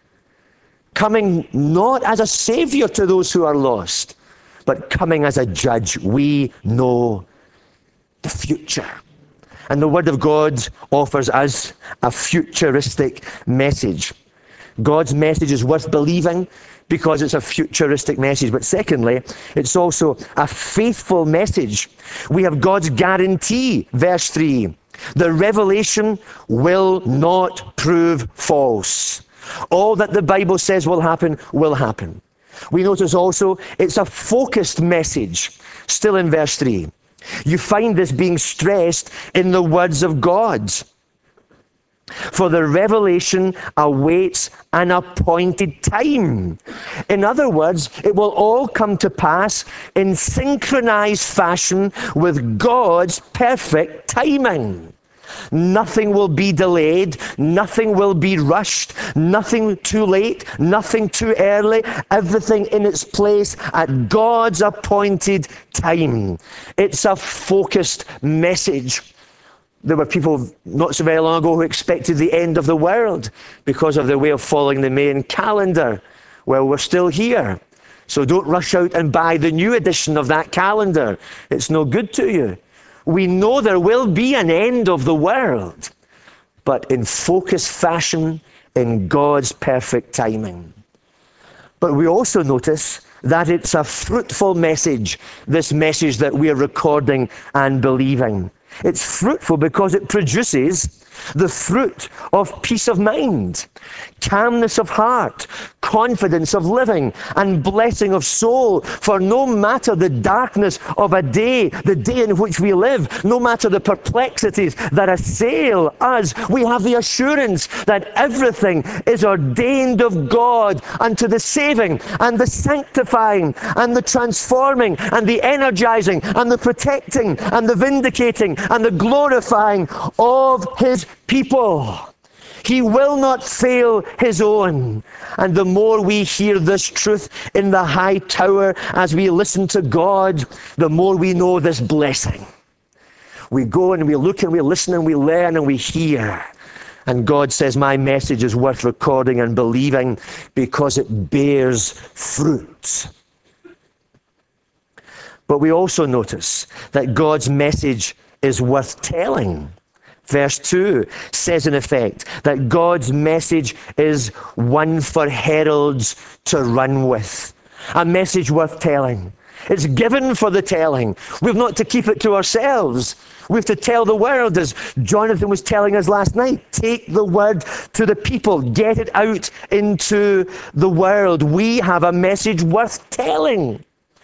Coming not as a savior to those who are lost, but coming as a judge. We know the future. And the Word of God offers us a futuristic message. God's message is worth believing because it's a futuristic message. But secondly, it's also a faithful message. We have God's guarantee, verse three. The revelation will not prove false. All that the Bible says will happen, will happen. We notice also it's a focused message, still in verse three. You find this being stressed in the words of God. For the revelation awaits an appointed time. In other words, it will all come to pass in synchronized fashion with God's perfect timing. Nothing will be delayed, nothing will be rushed, nothing too late, nothing too early, everything in its place at God's appointed time. It's a focused message. There were people not so very long ago who expected the end of the world because of their way of following the main calendar. Well, we're still here. So don't rush out and buy the new edition of that calendar. It's no good to you. We know there will be an end of the world, but in focused fashion, in God's perfect timing. But we also notice that it's a fruitful message, this message that we are recording and believing. It's fruitful because it produces the fruit of peace of mind, calmness of heart, confidence of living, and blessing of soul. For no matter the darkness of a day, the day in which we live, no matter the perplexities that assail us, we have the assurance that everything is ordained of God unto the saving and the sanctifying and the transforming and the energizing and the protecting and the vindicating and the glorifying of his people. He will not fail his own. And the more we hear this truth in the high tower as we listen to God, the more we know this blessing. We go and we look and we listen and we learn and we hear. And God says, my message is worth recording and believing because it bears fruit. But we also notice that God's message is worth telling. Verse two says in effect that God's message is one for heralds to run with. a message worth telling. It's given for the telling. We've not to keep it to ourselves. We have to tell the world, as Jonathan was telling us last night. Take the word to the people. Get it out into the world. We have a message worth telling.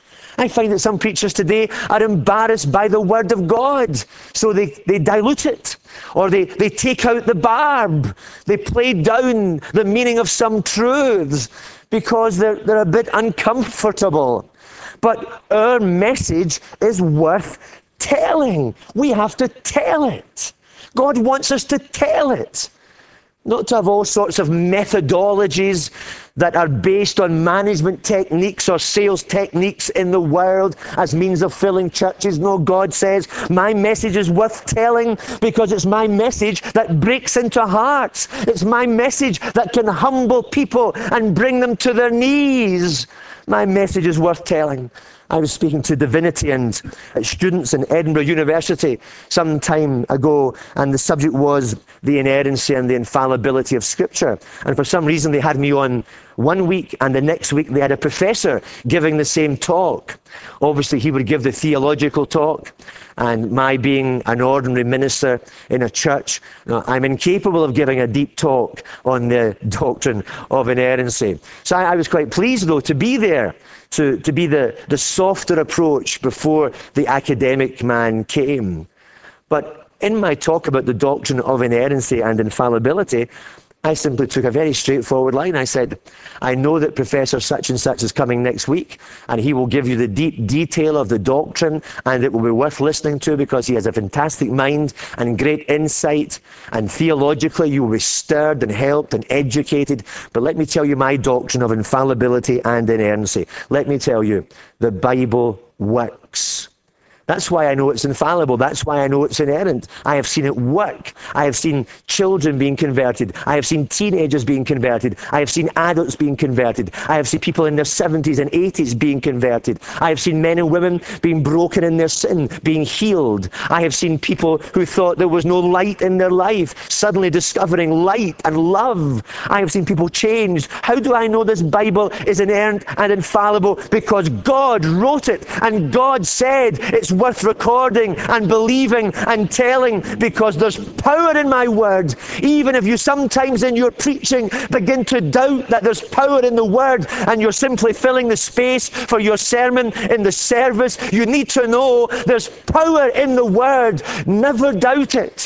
I find that some preachers today are embarrassed by the word of God. So they, they dilute it. Or they, they take out the barb. They play down the meaning of some truths because they're, they're a bit uncomfortable. But our message is worth telling. We have to tell it. God wants us to tell it. Not to have all sorts of methodologies that are based on management techniques or sales techniques in the world as means of filling churches. No, God says, my message is worth telling because it's my message that breaks into hearts. It's my message that can humble people and bring them to their knees. My message is worth telling. I was speaking to divinity and students in Edinburgh University some time ago, and the subject was the inerrancy and the infallibility of Scripture. And for some reason they had me on one week, and the next week they had a professor giving the same talk. Obviously he would give the theological talk, and my being an ordinary minister in a church, you know, I'm incapable of giving a deep talk on the doctrine of inerrancy. So I, I was quite pleased though to be there, to, to be the, the softer approach before the academic man came. But in my talk about the doctrine of inerrancy and infallibility, I simply took a very straightforward line. I said, I know that Professor such and such is coming next week, and he will give you the deep detail of the doctrine, and it will be worth listening to because he has a fantastic mind and great insight, and theologically you will be stirred and helped and educated. But let me tell you my doctrine of infallibility and inerrancy. Let me tell you, the Bible works. That's why I know it's infallible. That's why I know it's inerrant. I have seen it work. I have seen children being converted. I have seen teenagers being converted. I have seen adults being converted. I have seen people in their seventies and eighties being converted. I have seen men and women being broken in their sin, being healed. I have seen people who thought there was no light in their life, suddenly discovering light and love. I have seen people changed. How do I know this Bible is inerrant and infallible? Because God wrote it, and God said it's worth recording and believing and telling, because there's power in my word. Even if you sometimes in your preaching begin to doubt that there's power in the word and you're simply filling the space for your sermon in the service, you need to know there's power in the word. Never doubt it.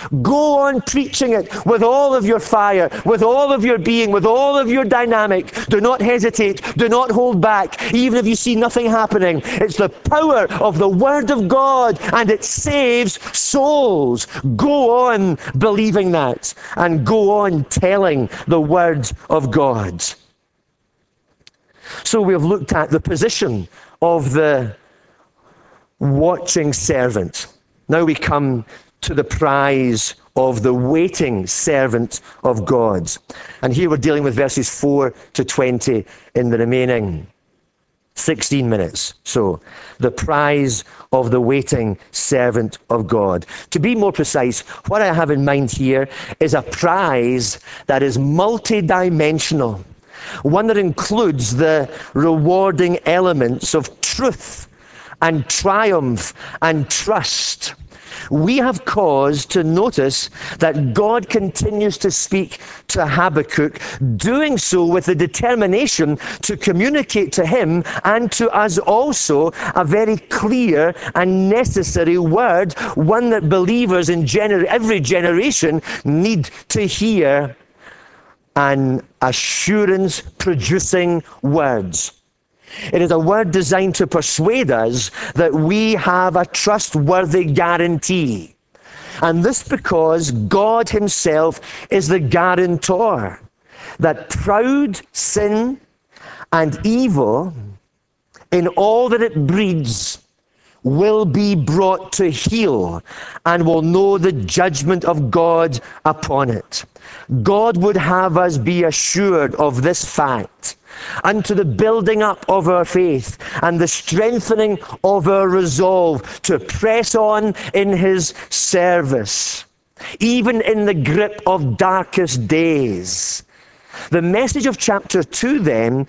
Go on preaching it with all of your fire, with all of your being, with all of your dynamic. Do not hesitate. Do not hold back. Even if you see nothing happening, it's the power of the Word of God, and it saves souls. Go on believing that, and go on telling the Word of God. So we have looked at the position of the watching servant. Now we come to the prize of the waiting servant of God. And here we're dealing with verses four to twenty in the remaining sixteen minutes. So, the prize of the waiting servant of God. To be more precise, what I have in mind here is a prize that is multidimensional. One that includes the rewarding elements of truth and triumph and trust. We have cause to notice that God continues to speak to Habakkuk, doing so with the determination to communicate to him and to us also a very clear and necessary word, one that believers in gener- every generation need to hear, an assurance-producing words. It is a word designed to persuade us that we have a trustworthy guarantee. And this because God himself is the guarantor that proud sin and evil in all that it breeds will be brought to heel and will know the judgment of God upon it. God would have us be assured of this fact, unto the building up of our faith and the strengthening of our resolve to press on in his service, even in the grip of darkest days. The message of chapter two then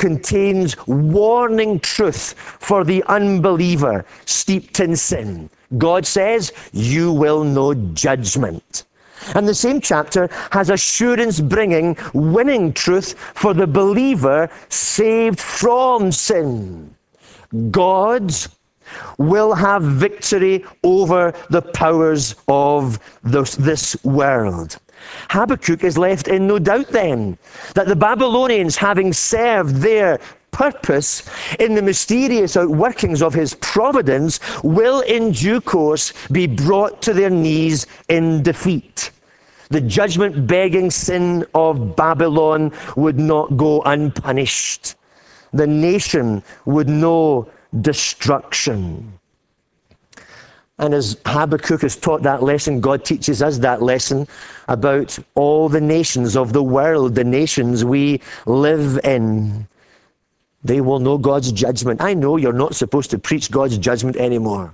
contains warning truth for the unbeliever steeped in sin. God says, you will know judgment. And the same chapter has assurance bringing winning truth for the believer saved from sin. God will have victory over the powers of this, this world. Habakkuk is left in no doubt then that the Babylonians, having served their purpose in the mysterious outworkings of his providence, will in due course be brought to their knees in defeat. The judgment-begging sin of Babylon would not go unpunished. The nation would know destruction. And as Habakkuk has taught that lesson, God teaches us that lesson about all the nations of the world, the nations we live in. They will know God's judgment. I know you're not supposed to preach God's judgment anymore.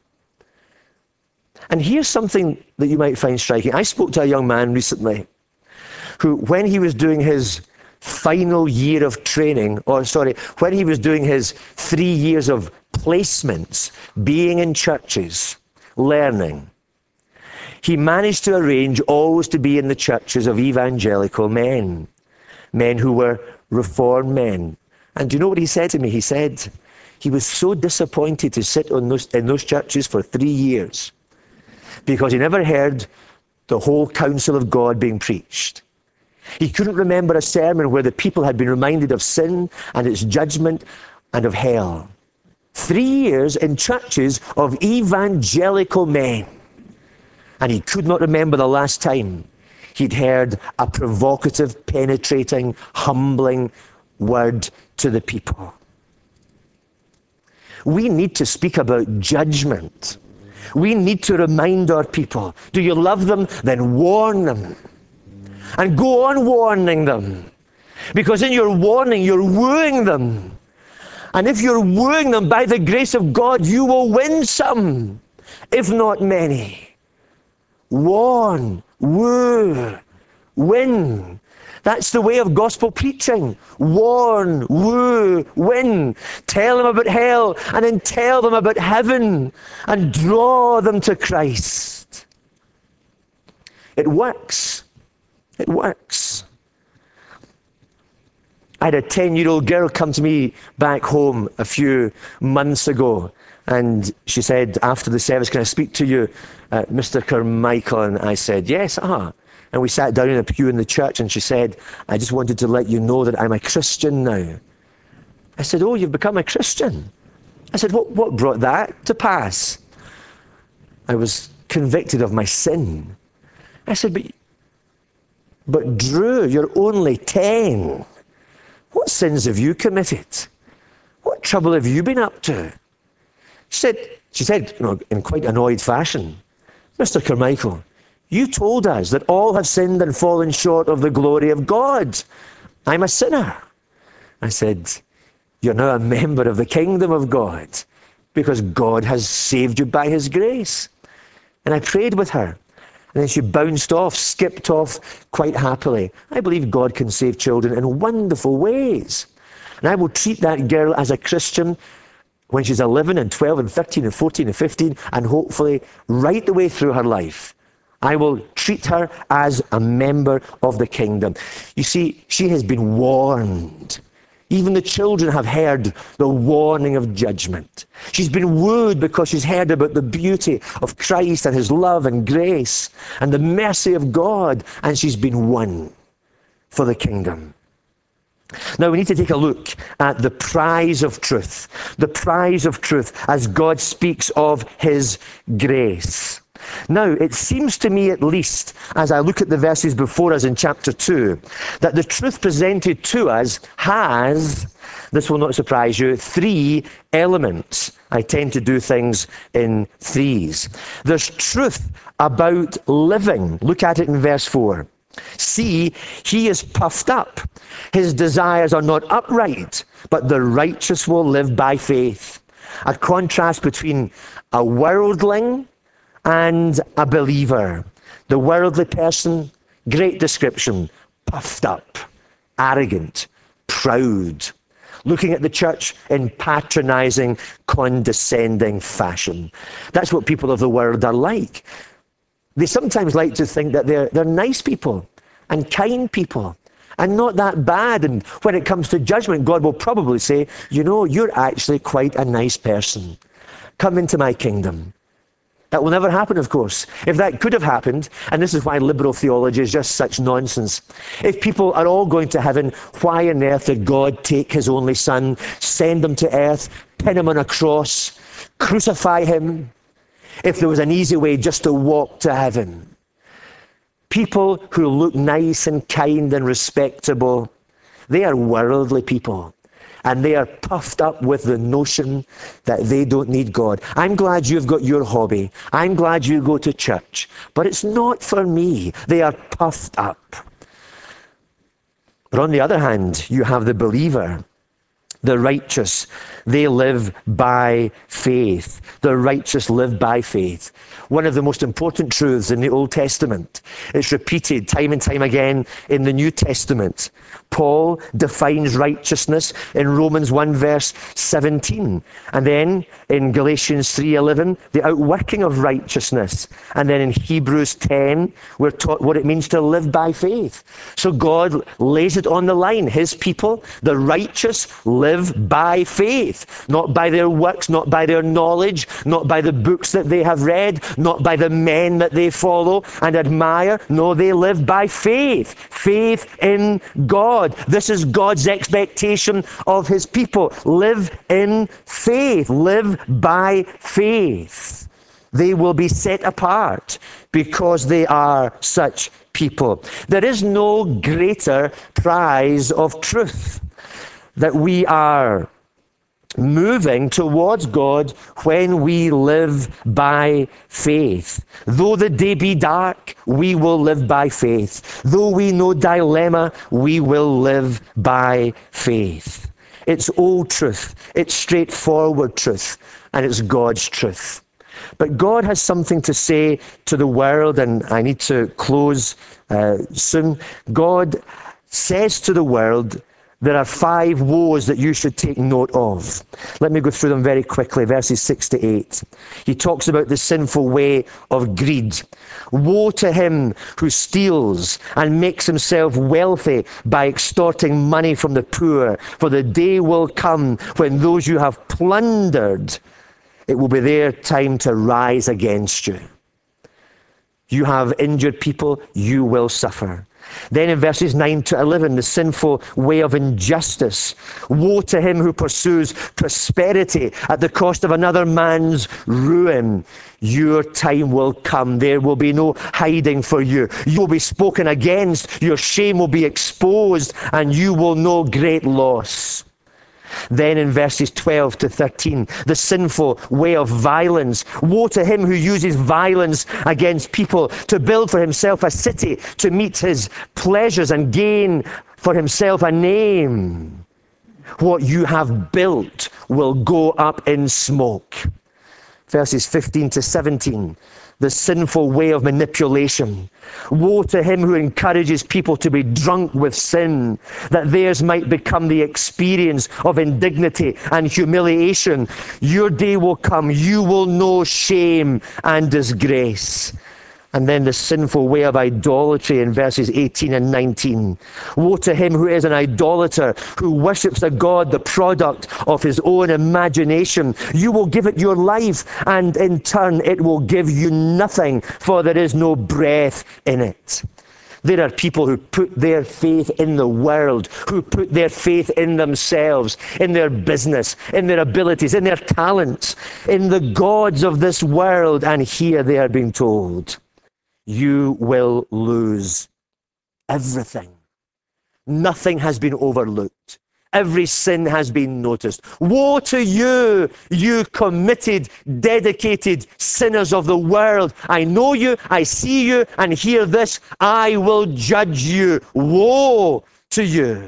And here's something that you might find striking. I spoke to a young man recently who, when he was doing his final year of training, or sorry, when he was doing his three years of placements, being in churches, learning, he managed to arrange always to be in the churches of evangelical men, men who were reformed men. And do you know what he said to me? He said he was so disappointed to sit on those, in those churches for three years because he never heard the whole counsel of God being preached. He couldn't remember a sermon where the people had been reminded of sin and its judgment and of hell. Three years in churches of evangelical men. And he could not remember the last time he'd heard a provocative, penetrating, humbling word to the people. We need to speak about judgment. We need to remind our people. Do you love them? Then warn them. And go on warning them. Because in your warning, you're wooing them. And if you're wooing them by the grace of God, you will win some, if not many. Warn, woo, win. That's the way of gospel preaching. Warn, woo, win. Tell them about hell, and then tell them about heaven, and draw them to Christ. It works. It works. I had a ten-year-old girl come to me back home a few months ago, and she said, after the service, can I speak to you, uh, Mister Carmichael? And I said, yes, ah. And we sat down in a pew in the church, and she said, I just wanted to let you know that I'm a Christian now. I said, oh, you've become a Christian? I said, what, what brought that to pass? I was convicted of my sin. I said, but, but Drew, you're only ten. What sins have you committed? What trouble have you been up to? She said, she said, you know, in quite annoyed fashion, Mister Carmichael, you told us that all have sinned and fallen short of the glory of God. I'm a sinner. I said, you're now a member of the kingdom of God because God has saved you by his grace. And I prayed with her. And then she bounced off, skipped off quite happily. I believe God can save children in wonderful ways. And I will treat that girl as a Christian when she's eleven and twelve and thirteen and fourteen and fifteen, and hopefully right the way through her life. I will treat her as a member of the kingdom. You see, she has been warned. Even the children have heard the warning of judgment. She's been wooed because she's heard about the beauty of Christ and his love and grace and the mercy of God, and she's been won for the kingdom. Now we need to take a look at the prize of truth, the prize of truth as God speaks of his grace. Now, it seems to me, at least, as I look at the verses before us in chapter two, that the truth presented to us has, this will not surprise you, three elements. I tend to do things in threes. There's truth about living. Look at it in verse four. See, he is puffed up. His desires are not upright, but the righteous will live by faith. A contrast between a worldling and a believer. The worldly person, great description, puffed up, arrogant, proud. looking at the church in patronizing, condescending fashion. That's what people of the world are like. They sometimes like to think that they're, they're nice people and kind people and not that bad. And when it comes to judgment, God will probably say, you know, you're actually quite a nice person. Come into my kingdom. That will never happen, of course. If that could have happened, and this is why liberal theology is just such nonsense. If people are all going to heaven, why on earth did God take his only son, send him to earth, pin him on a cross, crucify him, if there was an easy way just to walk to heaven? People who look nice and kind and respectable, they are worldly people. And they are puffed up with the notion that they don't need God. I'm glad you've got your hobby. I'm glad you go to church. But it's not for me. They are puffed up. But on the other hand, you have the believer, the righteous. They live by faith. The righteous live by faith. One of the most important truths in the Old Testament. It's repeated time and time again in the New Testament. Paul defines righteousness in Romans one verse seventeen. And then in Galatians three eleven, the outworking of righteousness. And then in Hebrews ten, we're taught what it means to live by faith. So God lays it on the line. His people, the righteous, live by faith. Not by their works, not by their knowledge, not by the books that they have read, not by the men that they follow and admire. No, they live by faith. Faith in God. This is God's expectation of his people. Live in faith. Live by faith. They will be set apart because they are such people. There is no greater prize of truth that we are moving towards God when we live by faith. Though the day be dark, we will live by faith. Though we know dilemma, we will live by faith. It's old truth. It's straightforward truth. And it's God's truth. But God has something to say to the world, and I need to close uh, soon. God says to the world, there are five woes that you should take note of. Let me go through them very quickly, verses six to eight. He talks about the sinful way of greed. Woe to him who steals and makes himself wealthy by extorting money from the poor, for the day will come when those you have plundered, it will be their time to rise against you. You have injured people, you will suffer. Then in verses nine to eleven, the sinful way of injustice. Woe to him who pursues prosperity at the cost of another man's ruin. Your time will come. There will be no hiding for you. You will be spoken against. Your shame will be exposed, and you will know great loss. Then in verses twelve to thirteen, the sinful way of violence. Woe to him who uses violence against people to build for himself a city, to meet his pleasures and gain for himself a name. What you have built will go up in smoke. Verses fifteen to seventeen. The sinful way of manipulation. Woe to him who encourages people to be drunk with sin, that theirs might become the experience of indignity and humiliation. Your day will come. You will know shame and disgrace. And then the sinful way of idolatry in verses eighteen and nineteen. Woe to him who is an idolater, who worships a god, the product of his own imagination. You will give it your life, and in turn it will give you nothing, for there is no breath in it. There are people who put their faith in the world, who put their faith in themselves, in their business, in their abilities, in their talents, in the gods of this world, and here they are being told, you will lose everything. Nothing has been overlooked. Every sin has been noticed. Woe to you, you committed, dedicated sinners of the world. I know you, I see you, and hear this, I will judge you. Woe to you.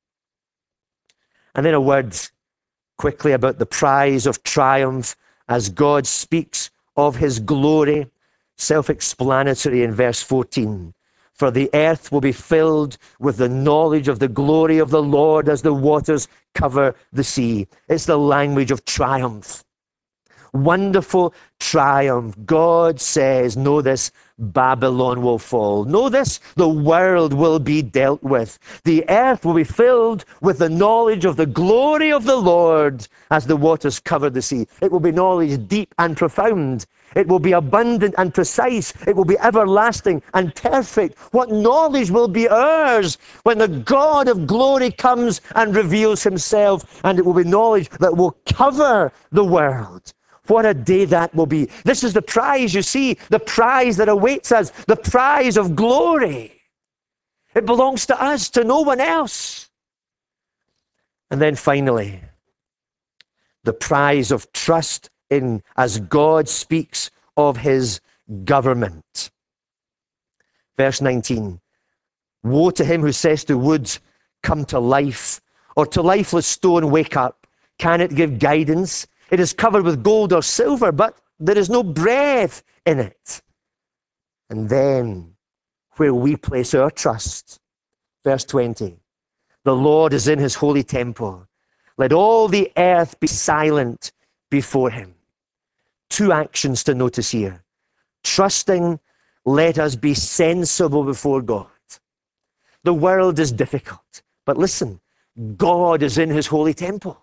And then a word quickly about the prize of triumph as God speaks of his glory. Self-explanatory in verse fourteen. For the earth will be filled with the knowledge of the glory of the Lord as the waters cover the sea. It's the language of triumph. Wonderful triumph. God says, know this, Babylon will fall. Know this, the world will be dealt with. The earth will be filled with the knowledge of the glory of the Lord as the waters cover the sea. It will be knowledge deep and profound. It will be abundant and precise. It will be everlasting and perfect. What knowledge will be ours when the God of glory comes and reveals himself? And it will be knowledge that will cover the world. What a day that will be. This is the prize, you see, the prize that awaits us, the prize of glory. It belongs to us, to no one else. And then finally, the prize of trust in as God speaks of his government. Verse nineteen, woe to him who says to wood, come to life, or to lifeless stone, wake up. Can it give guidance? It is covered with gold or silver, but there is no breath in it. And then, where we place our trust, verse twenty, the Lord is in his holy temple. Let all the earth be silent before him. Two actions to notice here. Trusting, let us be sensible before God. The world is difficult, but listen, God is in his holy temple.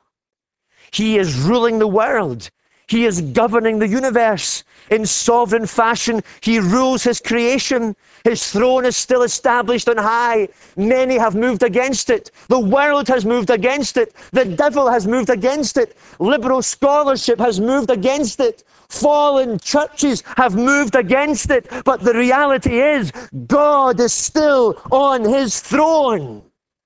He is ruling the world. He is governing the universe. In sovereign fashion, he rules his creation. His throne is still established on high. Many have moved against it. The world has moved against it. The devil has moved against it. Liberal scholarship has moved against it. Fallen churches have moved against it. But the reality is, God is still on his throne.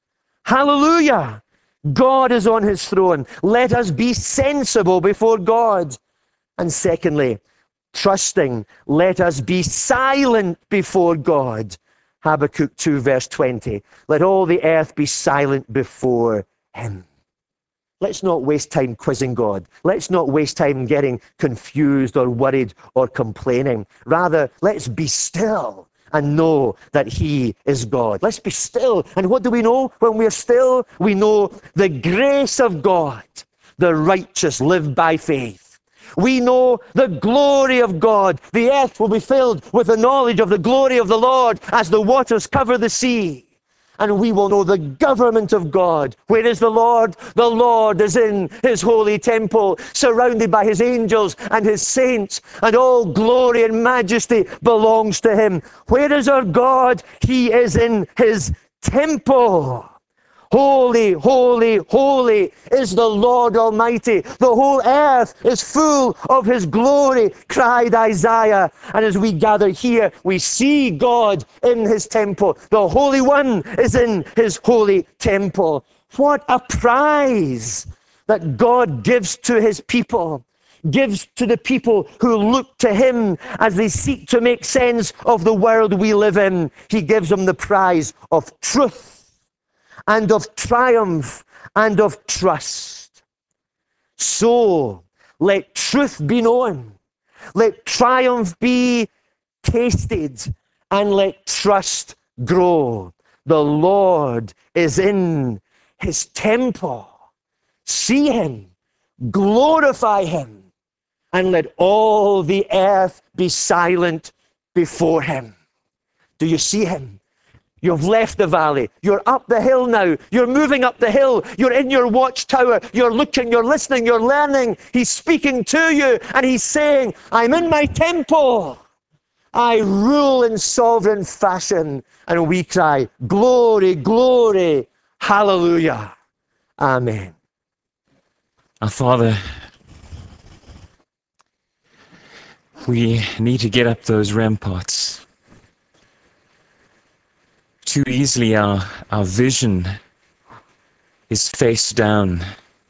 Hallelujah. God is on his throne. Let us be sensible before God. And secondly, trusting, let us be silent before God. Habakkuk two verse twenty. Let all the earth be silent before him. Let's not waste time quizzing God. Let's not waste time getting confused or worried or complaining. Rather, let's be still and know that he is God. Let's be still. And what do we know when we're still? We know the grace of God. The righteous live by faith. We know the glory of God. The earth will be filled with the knowledge of the glory of the Lord as the waters cover the sea. And we will know the government of God. Where is the Lord? The Lord is in his holy temple, surrounded by his angels and his saints, and all glory and majesty belongs to him. Where is our God? He is in his temple. Holy, holy, holy is the Lord Almighty. The whole earth is full of his glory, cried Isaiah. And as we gather here, we see God in his temple. The Holy One is in his holy temple. What a prize that God gives to his people, gives to the people who look to him as they seek to make sense of the world we live in. He gives them the prize of truth, and of triumph, and of trust. So, let truth be known, let triumph be tasted, and let trust grow. The Lord is in his temple. See him, glorify him, and let all the earth be silent before him. Do you see him? You've left the valley. You're up the hill now. You're moving up the hill. You're in your watchtower. You're looking, you're listening, you're learning. He's speaking to you and he's saying, I'm in my temple. I rule in sovereign fashion. And we cry, glory, glory, hallelujah. Amen. Our Father, we need to get up those ramparts. Too easily our, our vision is face down.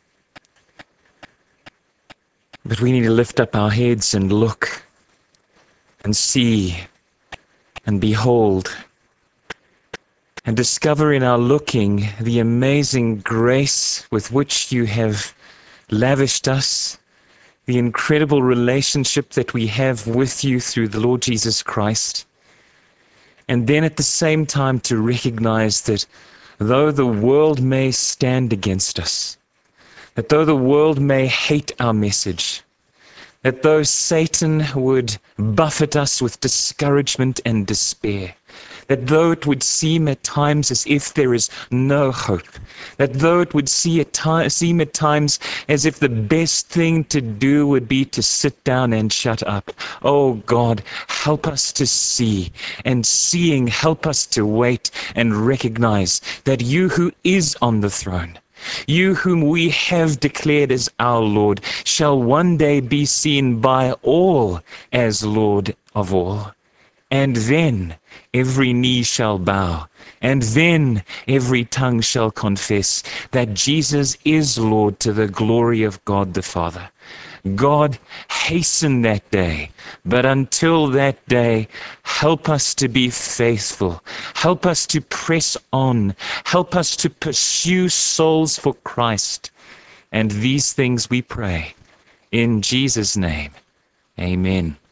But we need to lift up our heads and look and see and behold and discover in our looking the amazing grace with which you have lavished us, the incredible relationship that we have with you through the Lord Jesus Christ. And then at the same time to recognize that though the world may stand against us, that though the world may hate our message, that though Satan would buffet us with discouragement and despair, that though it would seem at times as if there is no hope, that though it would see at ti- seem at times as if the best thing to do would be to sit down and shut up, oh God, help us to see, and seeing, help us to wait and recognize that you who is on the throne, you whom we have declared as our Lord, shall one day be seen by all as Lord of all. And then every knee shall bow, and then every tongue shall confess that Jesus is Lord, to the glory of God the Father. God, hasten that day, but until that day, help us to be faithful. Help us to press on. Help us to pursue souls for Christ. And these things we pray in Jesus' name. Amen.